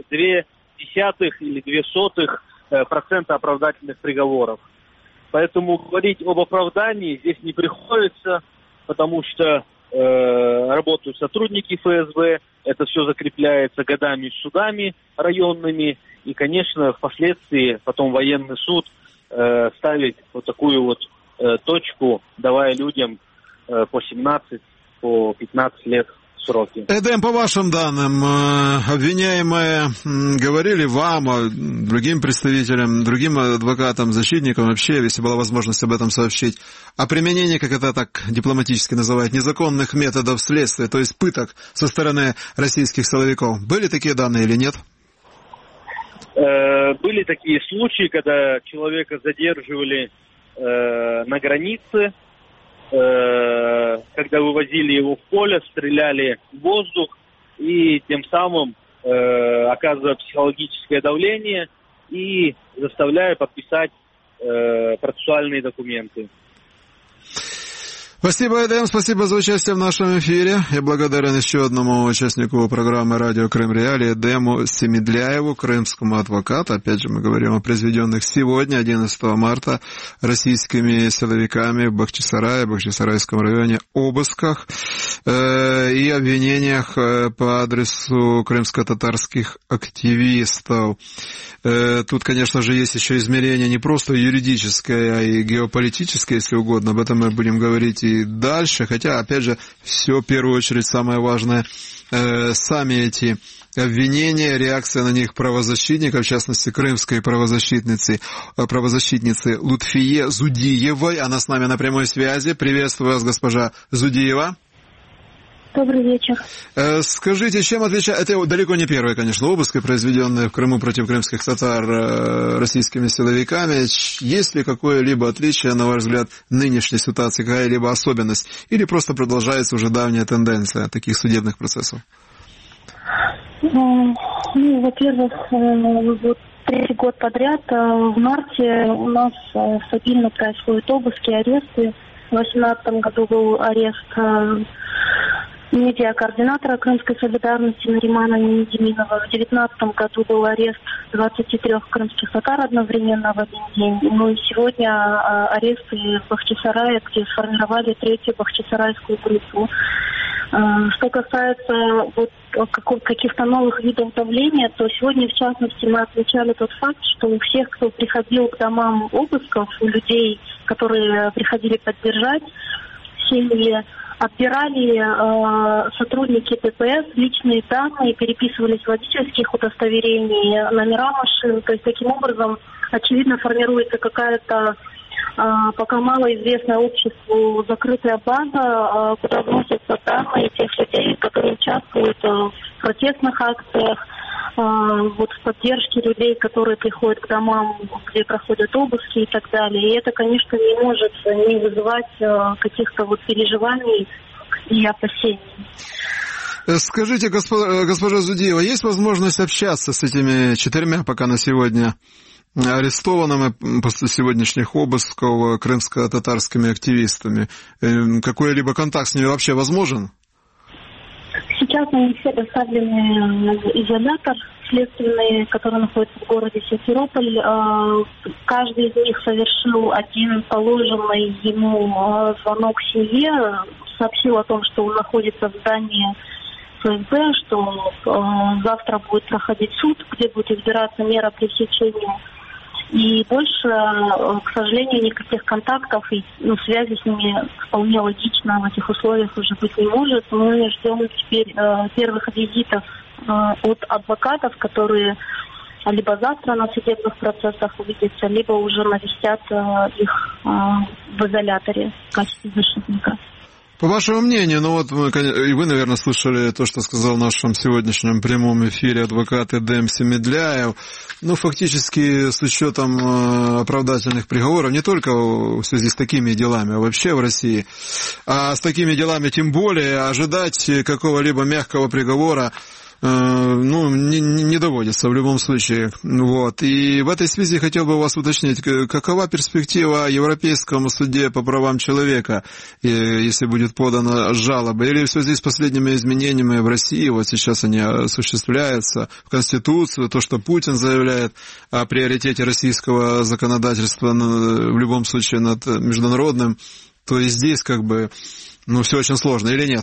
Speaker 14: или 0,02% оправдательных приговоров. Поэтому говорить об оправдании здесь не приходится, потому что работают сотрудники ФСБ, это все закрепляется годами судами районными, и, конечно, впоследствии потом военный суд ставит вот такую вот точку, давая людям по 17, по 15 лет сроки.
Speaker 3: Эдем, по вашим данным, обвиняемые говорили вам, другим представителям, другим адвокатам, защитникам, вообще, если была возможность об этом сообщить, о применении, как это так дипломатически называют, незаконных методов следствия, то есть пыток со стороны российских силовиков. Были такие данные или нет?
Speaker 14: Были такие случаи, когда человека задерживали на границе, когда вывозили его в поле, стреляли в воздух и тем самым оказывая психологическое давление и заставляя подписать процессуальные документы.
Speaker 3: Спасибо, Эдем, спасибо за участие в нашем эфире. Я благодарен еще одному участнику программы «Радио Крым Реалии» Эдему Семедляеву, крымскому адвокату. Опять же, мы говорим о произведенных сегодня, 11 марта, российскими силовиками в Бахчисарае, Бахчисарайском районе, обысках и обвинениях по адресу крымско-татарских активистов. Тут, конечно же, есть еще измерение не просто юридическое, а и геополитическое, если угодно. Об этом мы будем говорить и дальше. Хотя, опять же, все в первую очередь самое важное, сами эти обвинения, реакция на них правозащитников, в частности, крымской правозащитницы Лутфие Зудиевой. Она с нами на прямой связи. Приветствую вас, госпожа Зудиева.
Speaker 15: Добрый вечер.
Speaker 3: Скажите, чем отличается... Это далеко не первые, конечно, обыски, произведенные в Крыму против крымских татар российскими силовиками. Есть ли какое-либо отличие, на ваш взгляд, нынешней ситуации, какая-либо особенность? Или просто продолжается уже давняя тенденция таких судебных процессов?
Speaker 15: Ну, во-первых, вот третий год подряд в марте у нас стабильно происходят обыски, аресты. В 2018 году был арест медиакоординатора Крымской солидарности Наримана Немедиминова. В 2019 году был арест 23 крымских татар одновременно в один день. Ну и сегодня аресты в Бахчисарае, где сформировали третью бахчисарайскую группу. Что касается вот каких-то новых видов давления, то сегодня, в частности, мы отмечали тот факт, что у всех, кто приходил к домам обысков, у людей, которые приходили поддержать семьи, отбирали сотрудники ДПС личные данные, переписывались водительских удостоверений, номера машин. То есть таким образом, очевидно, формируется какая-то пока малоизвестная обществу закрытая база, куда вносятся данные тех людей, которые участвуют в протестных акциях, вот в поддержке людей, которые приходят к домам, где проходят обыски и так далее. И это, конечно, не может не вызывать каких-то вот переживаний и опасений.
Speaker 3: Скажите, госпожа Зудиева, есть возможность общаться с этими 4 пока на сегодня арестованными после сегодняшних обысков крымско-татарскими активистами? Какой-либо контакт с ними вообще возможен?
Speaker 15: Сейчас они все доставлены в изолятор следственный, который находится в городе Симферополь. Каждый из них совершил один положенный ему звонок семье, сообщил о том, что он находится в здании ФСБ, что завтра будет проходить суд, где будет избираться мера пресечения. И больше, к сожалению, никаких контактов и связи с ними вполне логично в этих условиях уже быть не может. Мы ждем теперь первых визитов от адвокатов, которые либо завтра на судебных процессах увидятся, либо уже навестят их в изоляторе в качестве защитника.
Speaker 3: По вашему мнению, ну вот и вы, наверное, слышали то, что сказал в нашем сегодняшнем прямом эфире адвокат Эдем Семедляев. Ну, фактически, с учетом оправдательных приговоров, не только в связи с такими делами, а вообще в России, а с такими делами тем более, ожидать какого-либо мягкого приговора не доводится в любом случае. Вот. И в этой связи хотел бы у вас уточнить, какова перспектива Европейскому суде по правам человека, если будет подана жалоба, или в связи с последними изменениями в России, вот сейчас они осуществляются в Конституцию, то, что Путин заявляет о приоритете российского законодательства в любом случае над международным, то и здесь все очень сложно, или нет?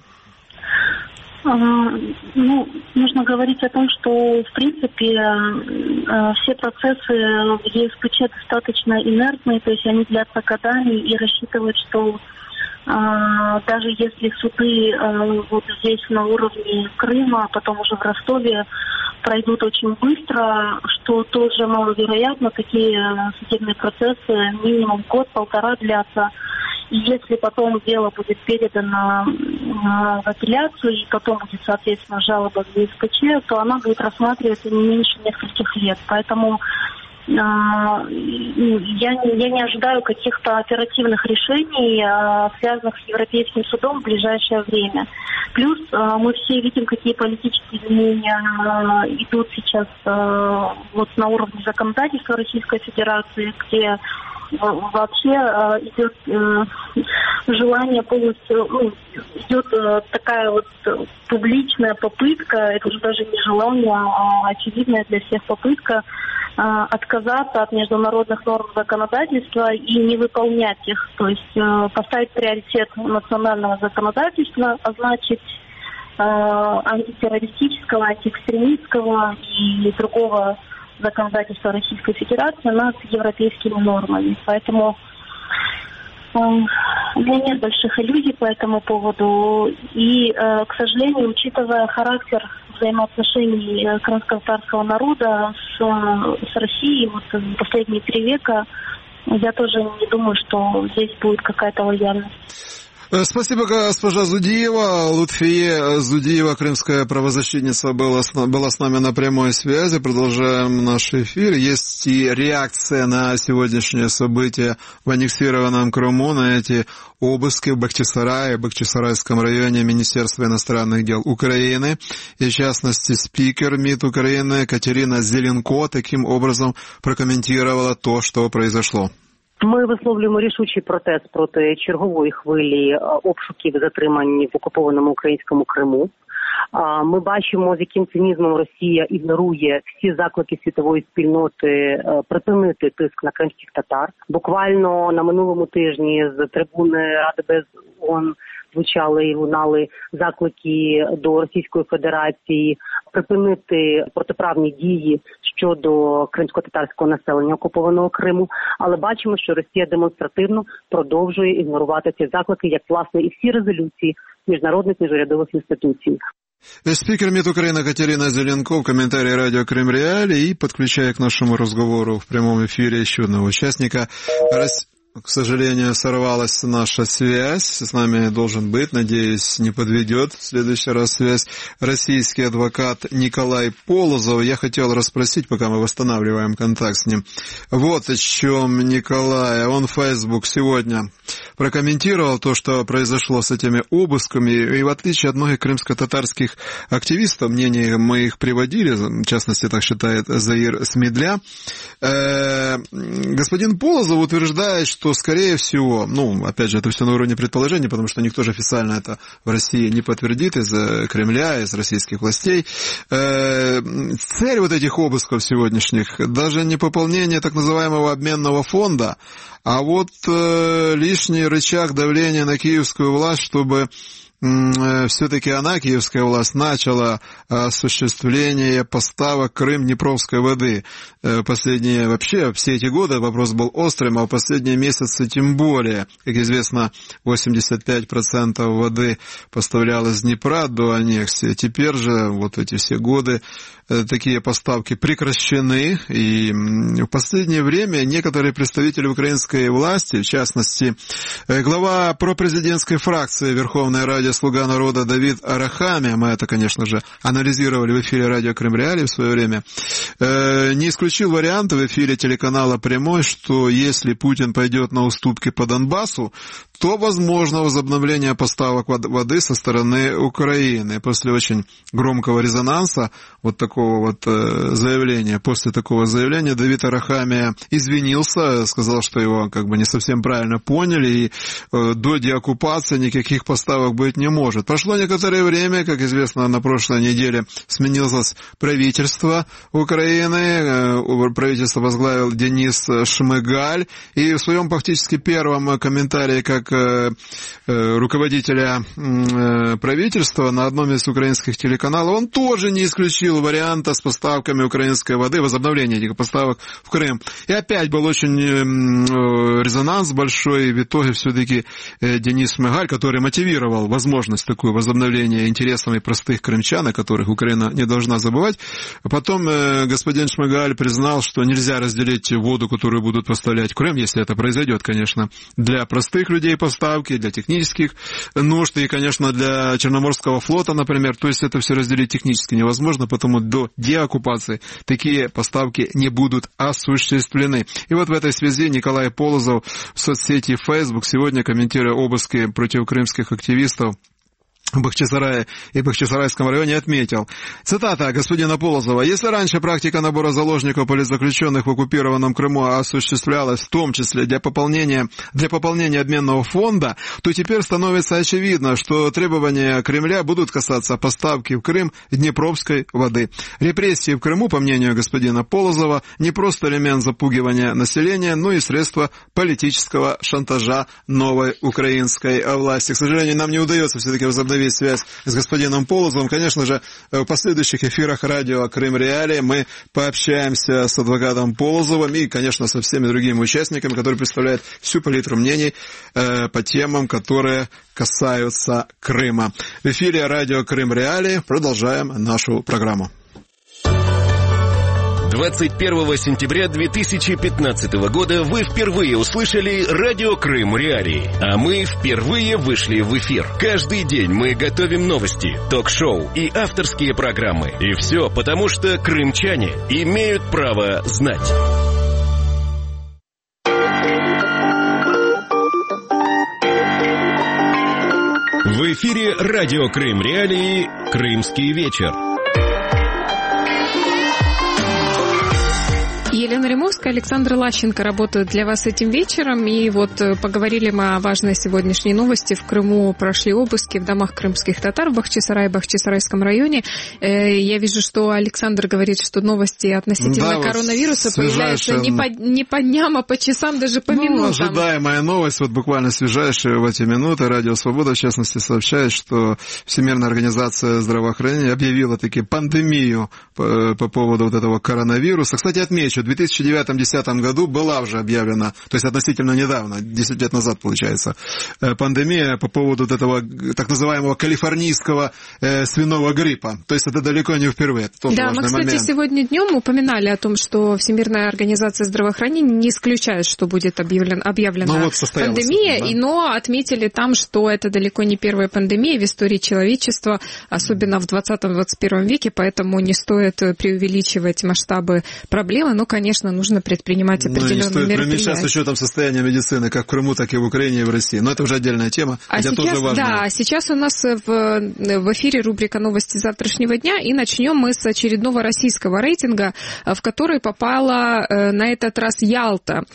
Speaker 15: Нужно говорить о том, что, в принципе, все процессы в ЕСПЧ достаточно инертные, то есть они длятся годами, и рассчитывать, что даже если суды вот здесь на уровне Крыма, а потом уже в Ростове пройдут очень быстро, что тоже маловероятно, такие судебные процессы минимум год-полтора длятся. И если потом дело будет передано в апелляцию, и потом будет, соответственно, жалоба в ЕСПЧ, то она будет рассматриваться не меньше нескольких лет. Поэтому я не ожидаю каких-то оперативных решений, связанных с Европейским судом в ближайшее время. Плюс мы все видим, какие политические изменения идут сейчас вот на уровне законодательства Российской Федерации, где вообще идет желание полностью, идет такая вот публичная попытка, это уже даже не желание, а очевидная для всех попытка отказаться от международных норм законодательства и не выполнять их. То есть поставить приоритет национального законодательства, а значит антитеррористического, антиэкстремистского и другого законодательства Российской Федерации над европейскими нормами. Поэтому у меня нет больших иллюзий по этому поводу. И, к сожалению, учитывая характер взаимоотношений крымско-татарского народа с Россией вот, в последние 3 века, я тоже не думаю, что здесь будет какая-то лояльность.
Speaker 3: Спасибо, госпожа Зудиева. Лутфие Зудиева, крымская правозащитница, была с нами на прямой связи. Продолжаем наш эфир. Есть и реакция на сегодняшнее событие в аннексированном Крыму, на эти обыски в Бахчисарае, в Бахчисарайском районе Министерства иностранных дел Украины. И, в частности, спикер МИД Украины Катерина Зеленко таким образом прокомментировала то, что произошло.
Speaker 6: Ми висловлюємо рішучий протест проти чергової хвилі обшуків і затримань в окупованому українському Криму. Ми бачимо, з яким цинізмом Росія ігнорує всі заклики світової спільноти припинити тиск на кримських татар. Буквально на минулому тижні з трибуни Ради Без ООН звучали і лунали заклики до Російської Федерації припинити протиправні дії щодо кримсько-татарського населення окупованого Криму. Але бачимо, що Росія демонстративно продовжує ігнорувати ці заклики, як, власне, і всі резолюції міжнародних міжурядових інституцій.
Speaker 3: Спикер МИД Украины Катерина Зеленко в комментарии радио Крым Реалии и подключая к нашему разговору в прямом эфире еще одного участника. К сожалению, сорвалась наша связь. С нами должен быть, надеюсь, не подведет в следующий раз связь российский адвокат Николай Полозов. Я хотел расспросить, пока мы восстанавливаем контакт с ним. Вот о чем Николай. Он в Facebook сегодня прокомментировал то, что произошло с этими обысками. И в отличие от многих крымско-татарских активистов, мнения мы их приводили, в частности, так считает Заир Смедля, господин Полозов утверждает, что, скорее всего, опять же, это все на уровне предположений, потому что никто же официально это в России не подтвердит из Кремля, из российских властей. Цель вот этих обысков сегодняшних даже не пополнение так называемого обменного фонда, а вот лишний рычаг давления на киевскую власть, чтобы все-таки она, киевская власть, начала осуществление поставок Крым-Днепровской воды. Последние, вообще, все эти годы вопрос был острым, а в последние месяцы тем более. Как известно, 85% воды поставлялось с Днепра до аннексии. Теперь же, вот эти все годы, такие поставки прекращены, и в последнее время некоторые представители украинской власти, в частности, глава пропрезидентской фракции Верховной Ради «Слуга народа» Давид Арахамия, мы это, конечно же, анализировали в эфире радио Крым Реалии в свое время, не исключил вариант в эфире телеканала «Прямой», что если Путин пойдет на уступки по Донбассу, то возможно возобновление поставок воды со стороны Украины. После очень громкого резонанса вот такого вот заявления, после такого заявления Давид Арахамия извинился, сказал, что его как бы не совсем правильно поняли, и до деоккупации никаких поставок быть не может. Прошло некоторое время, как известно, на прошлой неделе сменилось правительство Украины, правительство возглавил Денис Шмыгаль, и в своем фактически первом комментарии как руководителя правительства на одном из украинских телеканалов, он тоже не исключил варианта с поставками украинской воды, возобновления этих поставок в Крым. И опять был очень резонанс большой, и в итоге все-таки Денис Шмыгаль, который мотивировал возможность такую возобновления интересами простых крымчан, о которых Украина не должна забывать. Потом господин Шмыгаль признал, что нельзя разделить воду, которую будут поставлять в Крым, если это произойдет, конечно, для простых людей поставки, для технических нужд и, конечно, для Черноморского флота, например. То есть это все разделить технически невозможно, потому до деоккупации такие поставки не будут осуществлены. И вот в этой связи Николай Полозов в соцсети Facebook сегодня, комментируя обыски против крымских активистов, в Бахчисарае и Бахчисарайском районе отметил. Цитата господина Полозова. «Если раньше практика набора заложников политзаключенных в оккупированном Крыму осуществлялась в том числе для пополнения обменного фонда, то теперь становится очевидно, что требования Кремля будут касаться поставки в Крым днепровской воды. Репрессии в Крыму, по мнению господина Полозова, не просто элемент запугивания населения, но и средство политического шантажа новой украинской власти». К сожалению, нам не удается все-таки возобновить связь с господином Полозовым. Конечно же, в последующих эфирах радио «Крым Реалии» мы пообщаемся с адвокатом Полозовым и, конечно, со всеми другими участниками, которые представляют всю палитру мнений по темам, которые касаются Крыма. В эфире радио «Крым Реалии» продолжаем нашу программу.
Speaker 1: 21 сентября 2015 года вы впервые услышали радио «Крым Реалии», а мы впервые вышли в эфир. Каждый день мы готовим новости, ток-шоу и авторские программы. И все потому, что крымчане имеют право знать. В эфире радио «Крым Реалии» «Крымский вечер».
Speaker 2: Елена Римовская, Александр Лащенко работают для вас этим вечером. И вот поговорили мы о важной сегодняшней новости. В Крыму прошли обыски в домах крымских татар в Бахчисарае, Бахчисарайском районе. Я вижу, что Александр говорит, что новости относительно коронавируса появляются не по дням, а по часам, даже по минутам.
Speaker 3: Ожидаемая новость, вот буквально свежайшая в эти минуты. Радио «Свобода», в частности, сообщает, что Всемирная организация здравоохранения объявила таки пандемию по поводу вот этого коронавируса. Кстати, отмечу, в 2009-2010 году была уже объявлена, то есть относительно недавно, 10 лет назад, получается, пандемия по поводу вот этого так называемого калифорнийского свиного гриппа. То есть это далеко не впервые.
Speaker 2: Да, мы, кстати, сегодня днем упоминали о том, что Всемирная организация здравоохранения не исключает, что будет объявлена пандемия, да? Но отметили там, что это далеко не первая пандемия в истории человечества, особенно в 20-21 веке, поэтому не стоит преувеличивать масштабы проблемы, но, конечно, нужно предпринимать определенные мероприятия. Не стоит преуменьшать
Speaker 3: с учетом состояния медицины как в Крыму, так и в Украине и в России. Но это уже отдельная тема, хотя тоже важная.
Speaker 2: Да, сейчас у нас в эфире рубрика «Новости завтрашнего дня», и начнем мы с очередного российского рейтинга, в который попала на этот раз Ялта.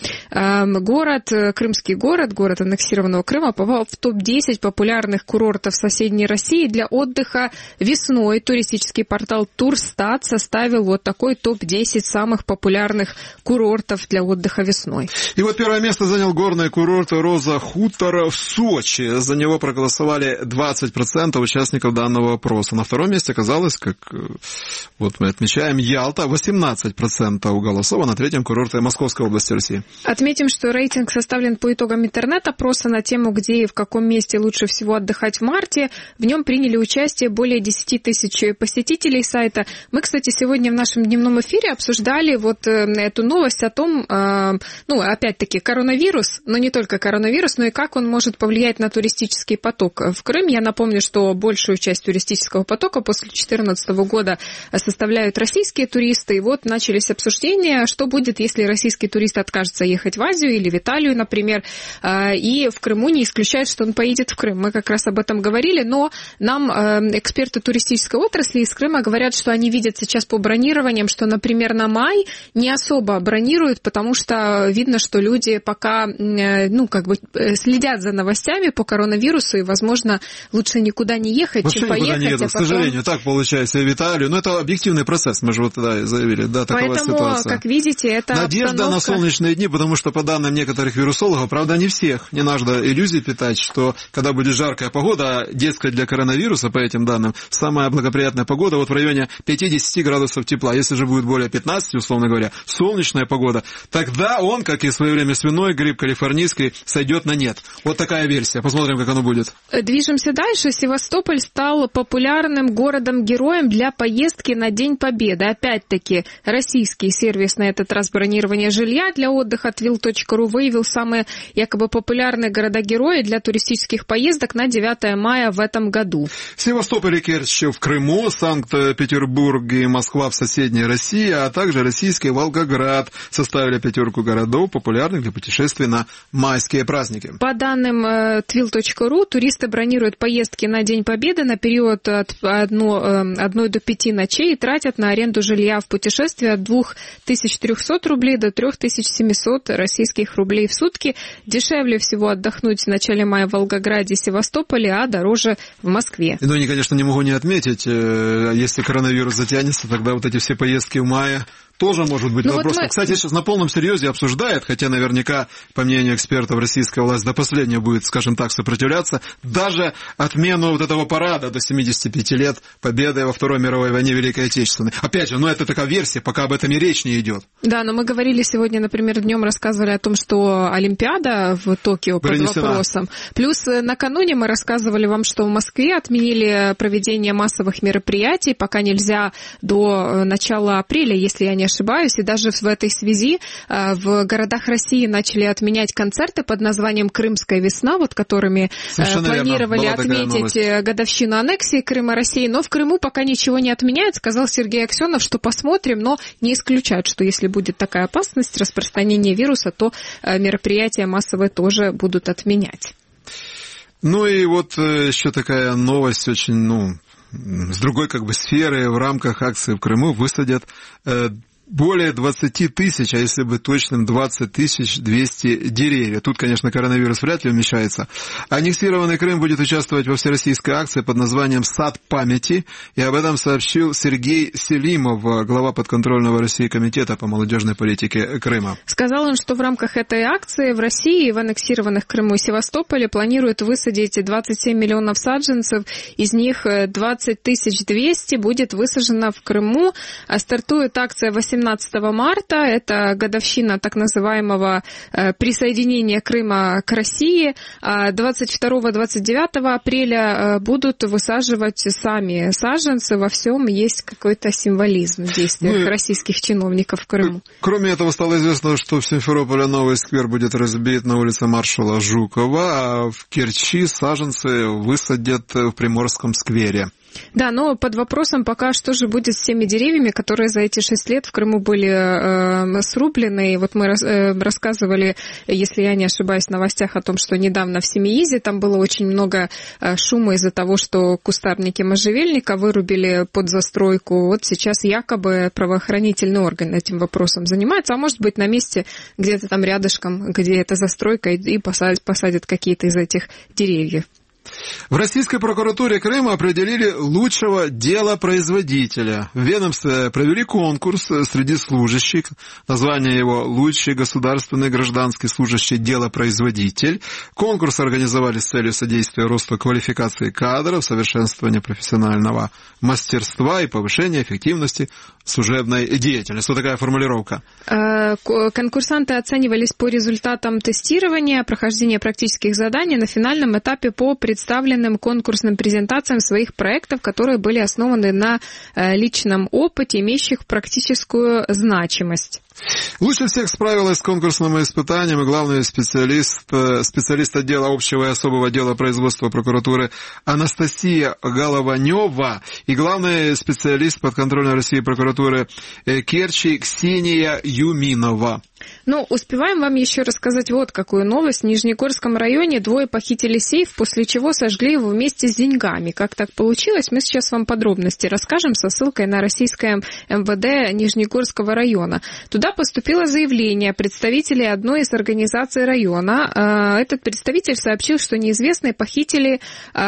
Speaker 2: Крымский город аннексированного Крыма, попал в топ-10 популярных курортов соседней России для отдыха весной. Туристический портал Турстат составил вот такой топ-10 самых популярных курортов для отдыха весной.
Speaker 3: И вот первое место занял горный курорт Роза Хутор в Сочи. За него проголосовали 20% участников данного опроса. На втором месте оказалось, как вот мы отмечаем, Ялта, 18% голосов, а на третьем курорте Московской области России.
Speaker 2: Отметим, что рейтинг составлен по итогам интернет-опроса на тему, где и в каком месте лучше всего отдыхать в марте. В нем приняли участие более 10 тысяч посетителей сайта. Мы, кстати, сегодня в нашем дневном эфире обсуждали вот эту новость о том, опять-таки, коронавирус, но не только коронавирус, но и как он может повлиять на туристический поток в Крым. Я напомню, что большую часть туристического потока после 2014 года составляют российские туристы. И вот начались обсуждения, что будет, если российский турист откажется ехать в Азию или в Италию, например, и в Крыму не исключает, что он поедет в Крым. Мы как раз об этом говорили, но нам эксперты туристической отрасли из Крыма говорят, что они видят сейчас по бронированиям, что, например, на май не особо бронируют, потому что видно, что люди пока следят за новостями по коронавирусу, и, возможно, лучше никуда не ехать,
Speaker 3: вообще
Speaker 2: чем поехать.
Speaker 3: Не едут, к сожалению, так получается и в Италию. Но это объективный процесс, мы же вот тогда заявили. Да, такова
Speaker 2: поэтому,
Speaker 3: ситуация.
Speaker 2: как видите, это
Speaker 3: надежда
Speaker 2: обстановка...
Speaker 3: на солнечные дни, потому что, по данным некоторых вирусологов, правда, не всех, не надо иллюзий питать, что когда будет жаркая погода, дескать, для коронавируса, по этим данным, самая благоприятная погода вот в районе 5-10 градусов тепла. Если же будет более 15, условно говоря, солнечная погода, тогда он, как и в свое время свиной грипп калифорнийский, сойдет на нет. Вот такая версия. Посмотрим, как оно будет.
Speaker 2: Движемся дальше. Севастополь стал популярным городом-героем для поездки на День Победы. Опять-таки, российский сервис на этот раз бронирования жилья для отдыха Twill.ru выявил самые якобы популярные города-герои для туристических поездок на 9 мая в этом году.
Speaker 3: Севастополь и Керчь в Крыму, Санкт-Петербург и Москва в соседней России, а также российские Волгоград составили 5 городов, популярных для путешествий на майские праздники.
Speaker 2: По данным twill.ru, туристы бронируют поездки на День Победы на период от 1 до 5 ночей и тратят на аренду жилья в путешествии от 2300 рублей до 3700 российских рублей в сутки. Дешевле всего отдохнуть в начале мая в Волгограде, Севастополе, а дороже в Москве.
Speaker 3: Ну, они, конечно, не могу не отметить, если коронавирус затянется, тогда вот эти все поездки в мае тоже может быть вопрос. Вот кстати, сейчас на полном серьезе обсуждают, хотя наверняка, по мнению экспертов, российская власть до последнего будет, скажем так, сопротивляться, даже отмену вот этого парада до 75 лет победы во Второй мировой войне Великой Отечественной. Опять же, это такая версия, пока об этом и речь не идет. Да, но мы говорили сегодня, например, днем рассказывали о том, что Олимпиада в Токио под вопросом. Плюс накануне мы рассказывали вам, что в Москве отменили проведение массовых мероприятий, пока нельзя до начала апреля, если я не ошибаюсь, и даже в этой связи в городах России начали отменять концерты под названием «Крымская весна», вот которыми планировали отметить годовщину аннексии Крыма России, но в Крыму пока ничего не отменяют, сказал Сергей Аксенов, что посмотрим, но не исключают, что если будет такая опасность распространения вируса, то мероприятия массовые тоже будут отменять. Ну и вот еще такая новость очень, с другой сферы. В рамках акции в Крыму высадят более 20 тысяч, а если быть точным, 20 200 деревьев. Тут, конечно, коронавирус вряд ли вмещается. Аннексированный Крым будет участвовать во всероссийской акции под названием «Сад памяти», и об этом сообщил Сергей Селимов, глава подконтрольного России комитета по молодежной политике Крыма.
Speaker 2: Сказал он, что в рамках этой акции в России, в аннексированных Крыму и Севастополе планируют высадить 27 миллионов саджанцев, из них 20 200 будет высажено в Крыму. Стартует акция 18 марта, это годовщина так называемого присоединения Крыма к России. 22-29 апреля будут высаживать сами саженцы. Во всем есть какой-то символизм в действиях российских чиновников в Крыму.
Speaker 3: Кроме этого, стало известно, что в Симферополе новый сквер будет разбит на улице маршала Жукова, а в Керчи саженцы высадят в Приморском сквере.
Speaker 2: Да, но под вопросом пока, что же будет с теми деревьями, которые за эти 6 лет в Крыму были срублены. И вот мы рассказывали, если я не ошибаюсь, в новостях о том, что недавно в Семиизе там было очень много шума из-за того, что кустарники можжевельника вырубили под застройку. Вот сейчас якобы правоохранительный орган этим вопросом занимается, а может быть на месте где-то там рядышком, где эта застройка, и посадят какие-то из этих деревьев.
Speaker 3: В российской прокуратуре Крыма определили лучшего делопроизводителя. В ведомстве провели конкурс среди служащих. Название его «Лучший государственный гражданский служащий делопроизводитель». Конкурс организовали с целью содействия росту квалификации кадров, совершенствования профессионального мастерства и повышения эффективности служебной деятельности. Вот такая формулировка.
Speaker 2: Конкурсанты оценивались по результатам тестирования, прохождения практических заданий на финальном этапе по представленным конкурсным презентациям своих проектов, которые были основаны на личном опыте, имеющих практическую значимость.
Speaker 3: Лучше всех справилась с конкурсным испытанием и главный специалист отдела общего и особого дела производства прокуратуры Анастасия Голованева и главный специалист подконтрольной России прокуратуры Керчи Ксения Юминова.
Speaker 2: Успеваем вам еще рассказать вот какую новость. В Нижнегорском районе 2 похитили сейф, после чего сожгли его вместе с деньгами. Как так получилось, мы сейчас вам подробности расскажем со ссылкой на российское МВД Нижнегорского района. Туда поступило заявление представителей одной из организаций района. Этот представитель сообщил, что неизвестные похитили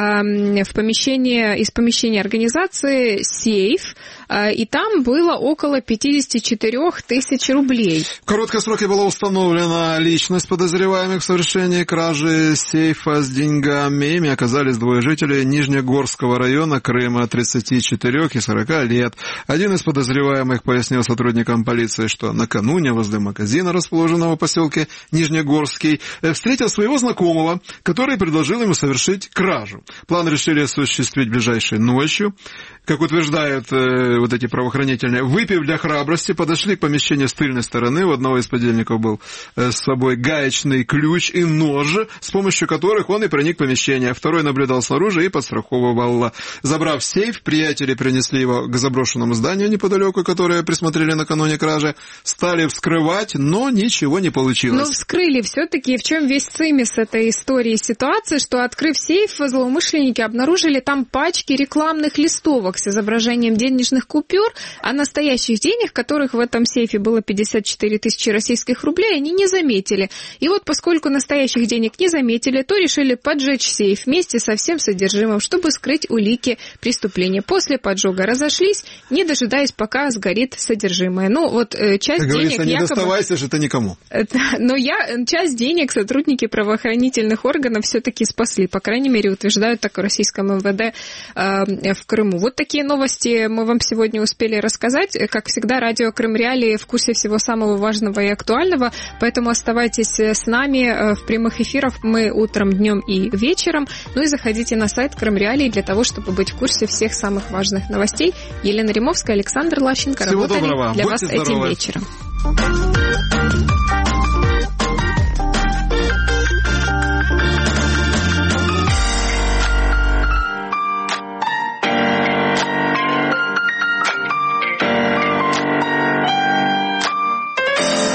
Speaker 2: из помещения организации сейф, и там было около 54 тысяч рублей.
Speaker 3: В короткие сроки была установлена личность подозреваемых в совершении кражи сейфа с деньгами. Ими оказались 2 жителей Нижнегорского района Крыма, 34 и 40 лет. Один из подозреваемых пояснил сотрудникам полиции, что накануне возле магазина, расположенного в поселке Нижнегорский, встретил своего знакомого, который предложил ему совершить кражу. План решили осуществить ближайшей ночью. Как утверждают вот эти правоохранительные, выпив для храбрости, подошли к помещению с тыльной стороны у одного из подельников Сальников был с собой гаечный ключ и нож, с помощью которых он и проник в помещение. Второй наблюдал снаружи и подстраховывал. Забрав сейф, приятели принесли его к заброшенному зданию неподалеку, которое присмотрели накануне кражи, стали вскрывать, но ничего не получилось.
Speaker 2: Но вскрыли все-таки. В чем весь цимис этой истории ситуации, что, открыв сейф, злоумышленники обнаружили там пачки рекламных листовок с изображением денежных купюр, а настоящих денег, которых в этом сейфе было 54 тысячи российских рублей, они не заметили. И вот поскольку настоящих денег не заметили, то решили поджечь сейф вместе со всем содержимым, чтобы скрыть улики преступления. После поджога разошлись, не дожидаясь, пока сгорит содержимое. Ну, вот часть денег
Speaker 3: не
Speaker 2: якобы...
Speaker 3: доставайся же ты никому.
Speaker 2: Но часть денег сотрудники правоохранительных органов все-таки спасли. По крайней мере, утверждают так в российском МВД в Крыму. Вот такие новости мы вам сегодня успели рассказать. Как всегда, радио Крым Реалии в курсе всего самого важного и актуального, поэтому оставайтесь с нами в прямых эфирах. Мы утром, днем и вечером. Ну и заходите на сайт Крым Реалии для того, чтобы быть в курсе всех самых важных новостей. Елена Римовская, Александр Лащенко работали для вас этим вечером.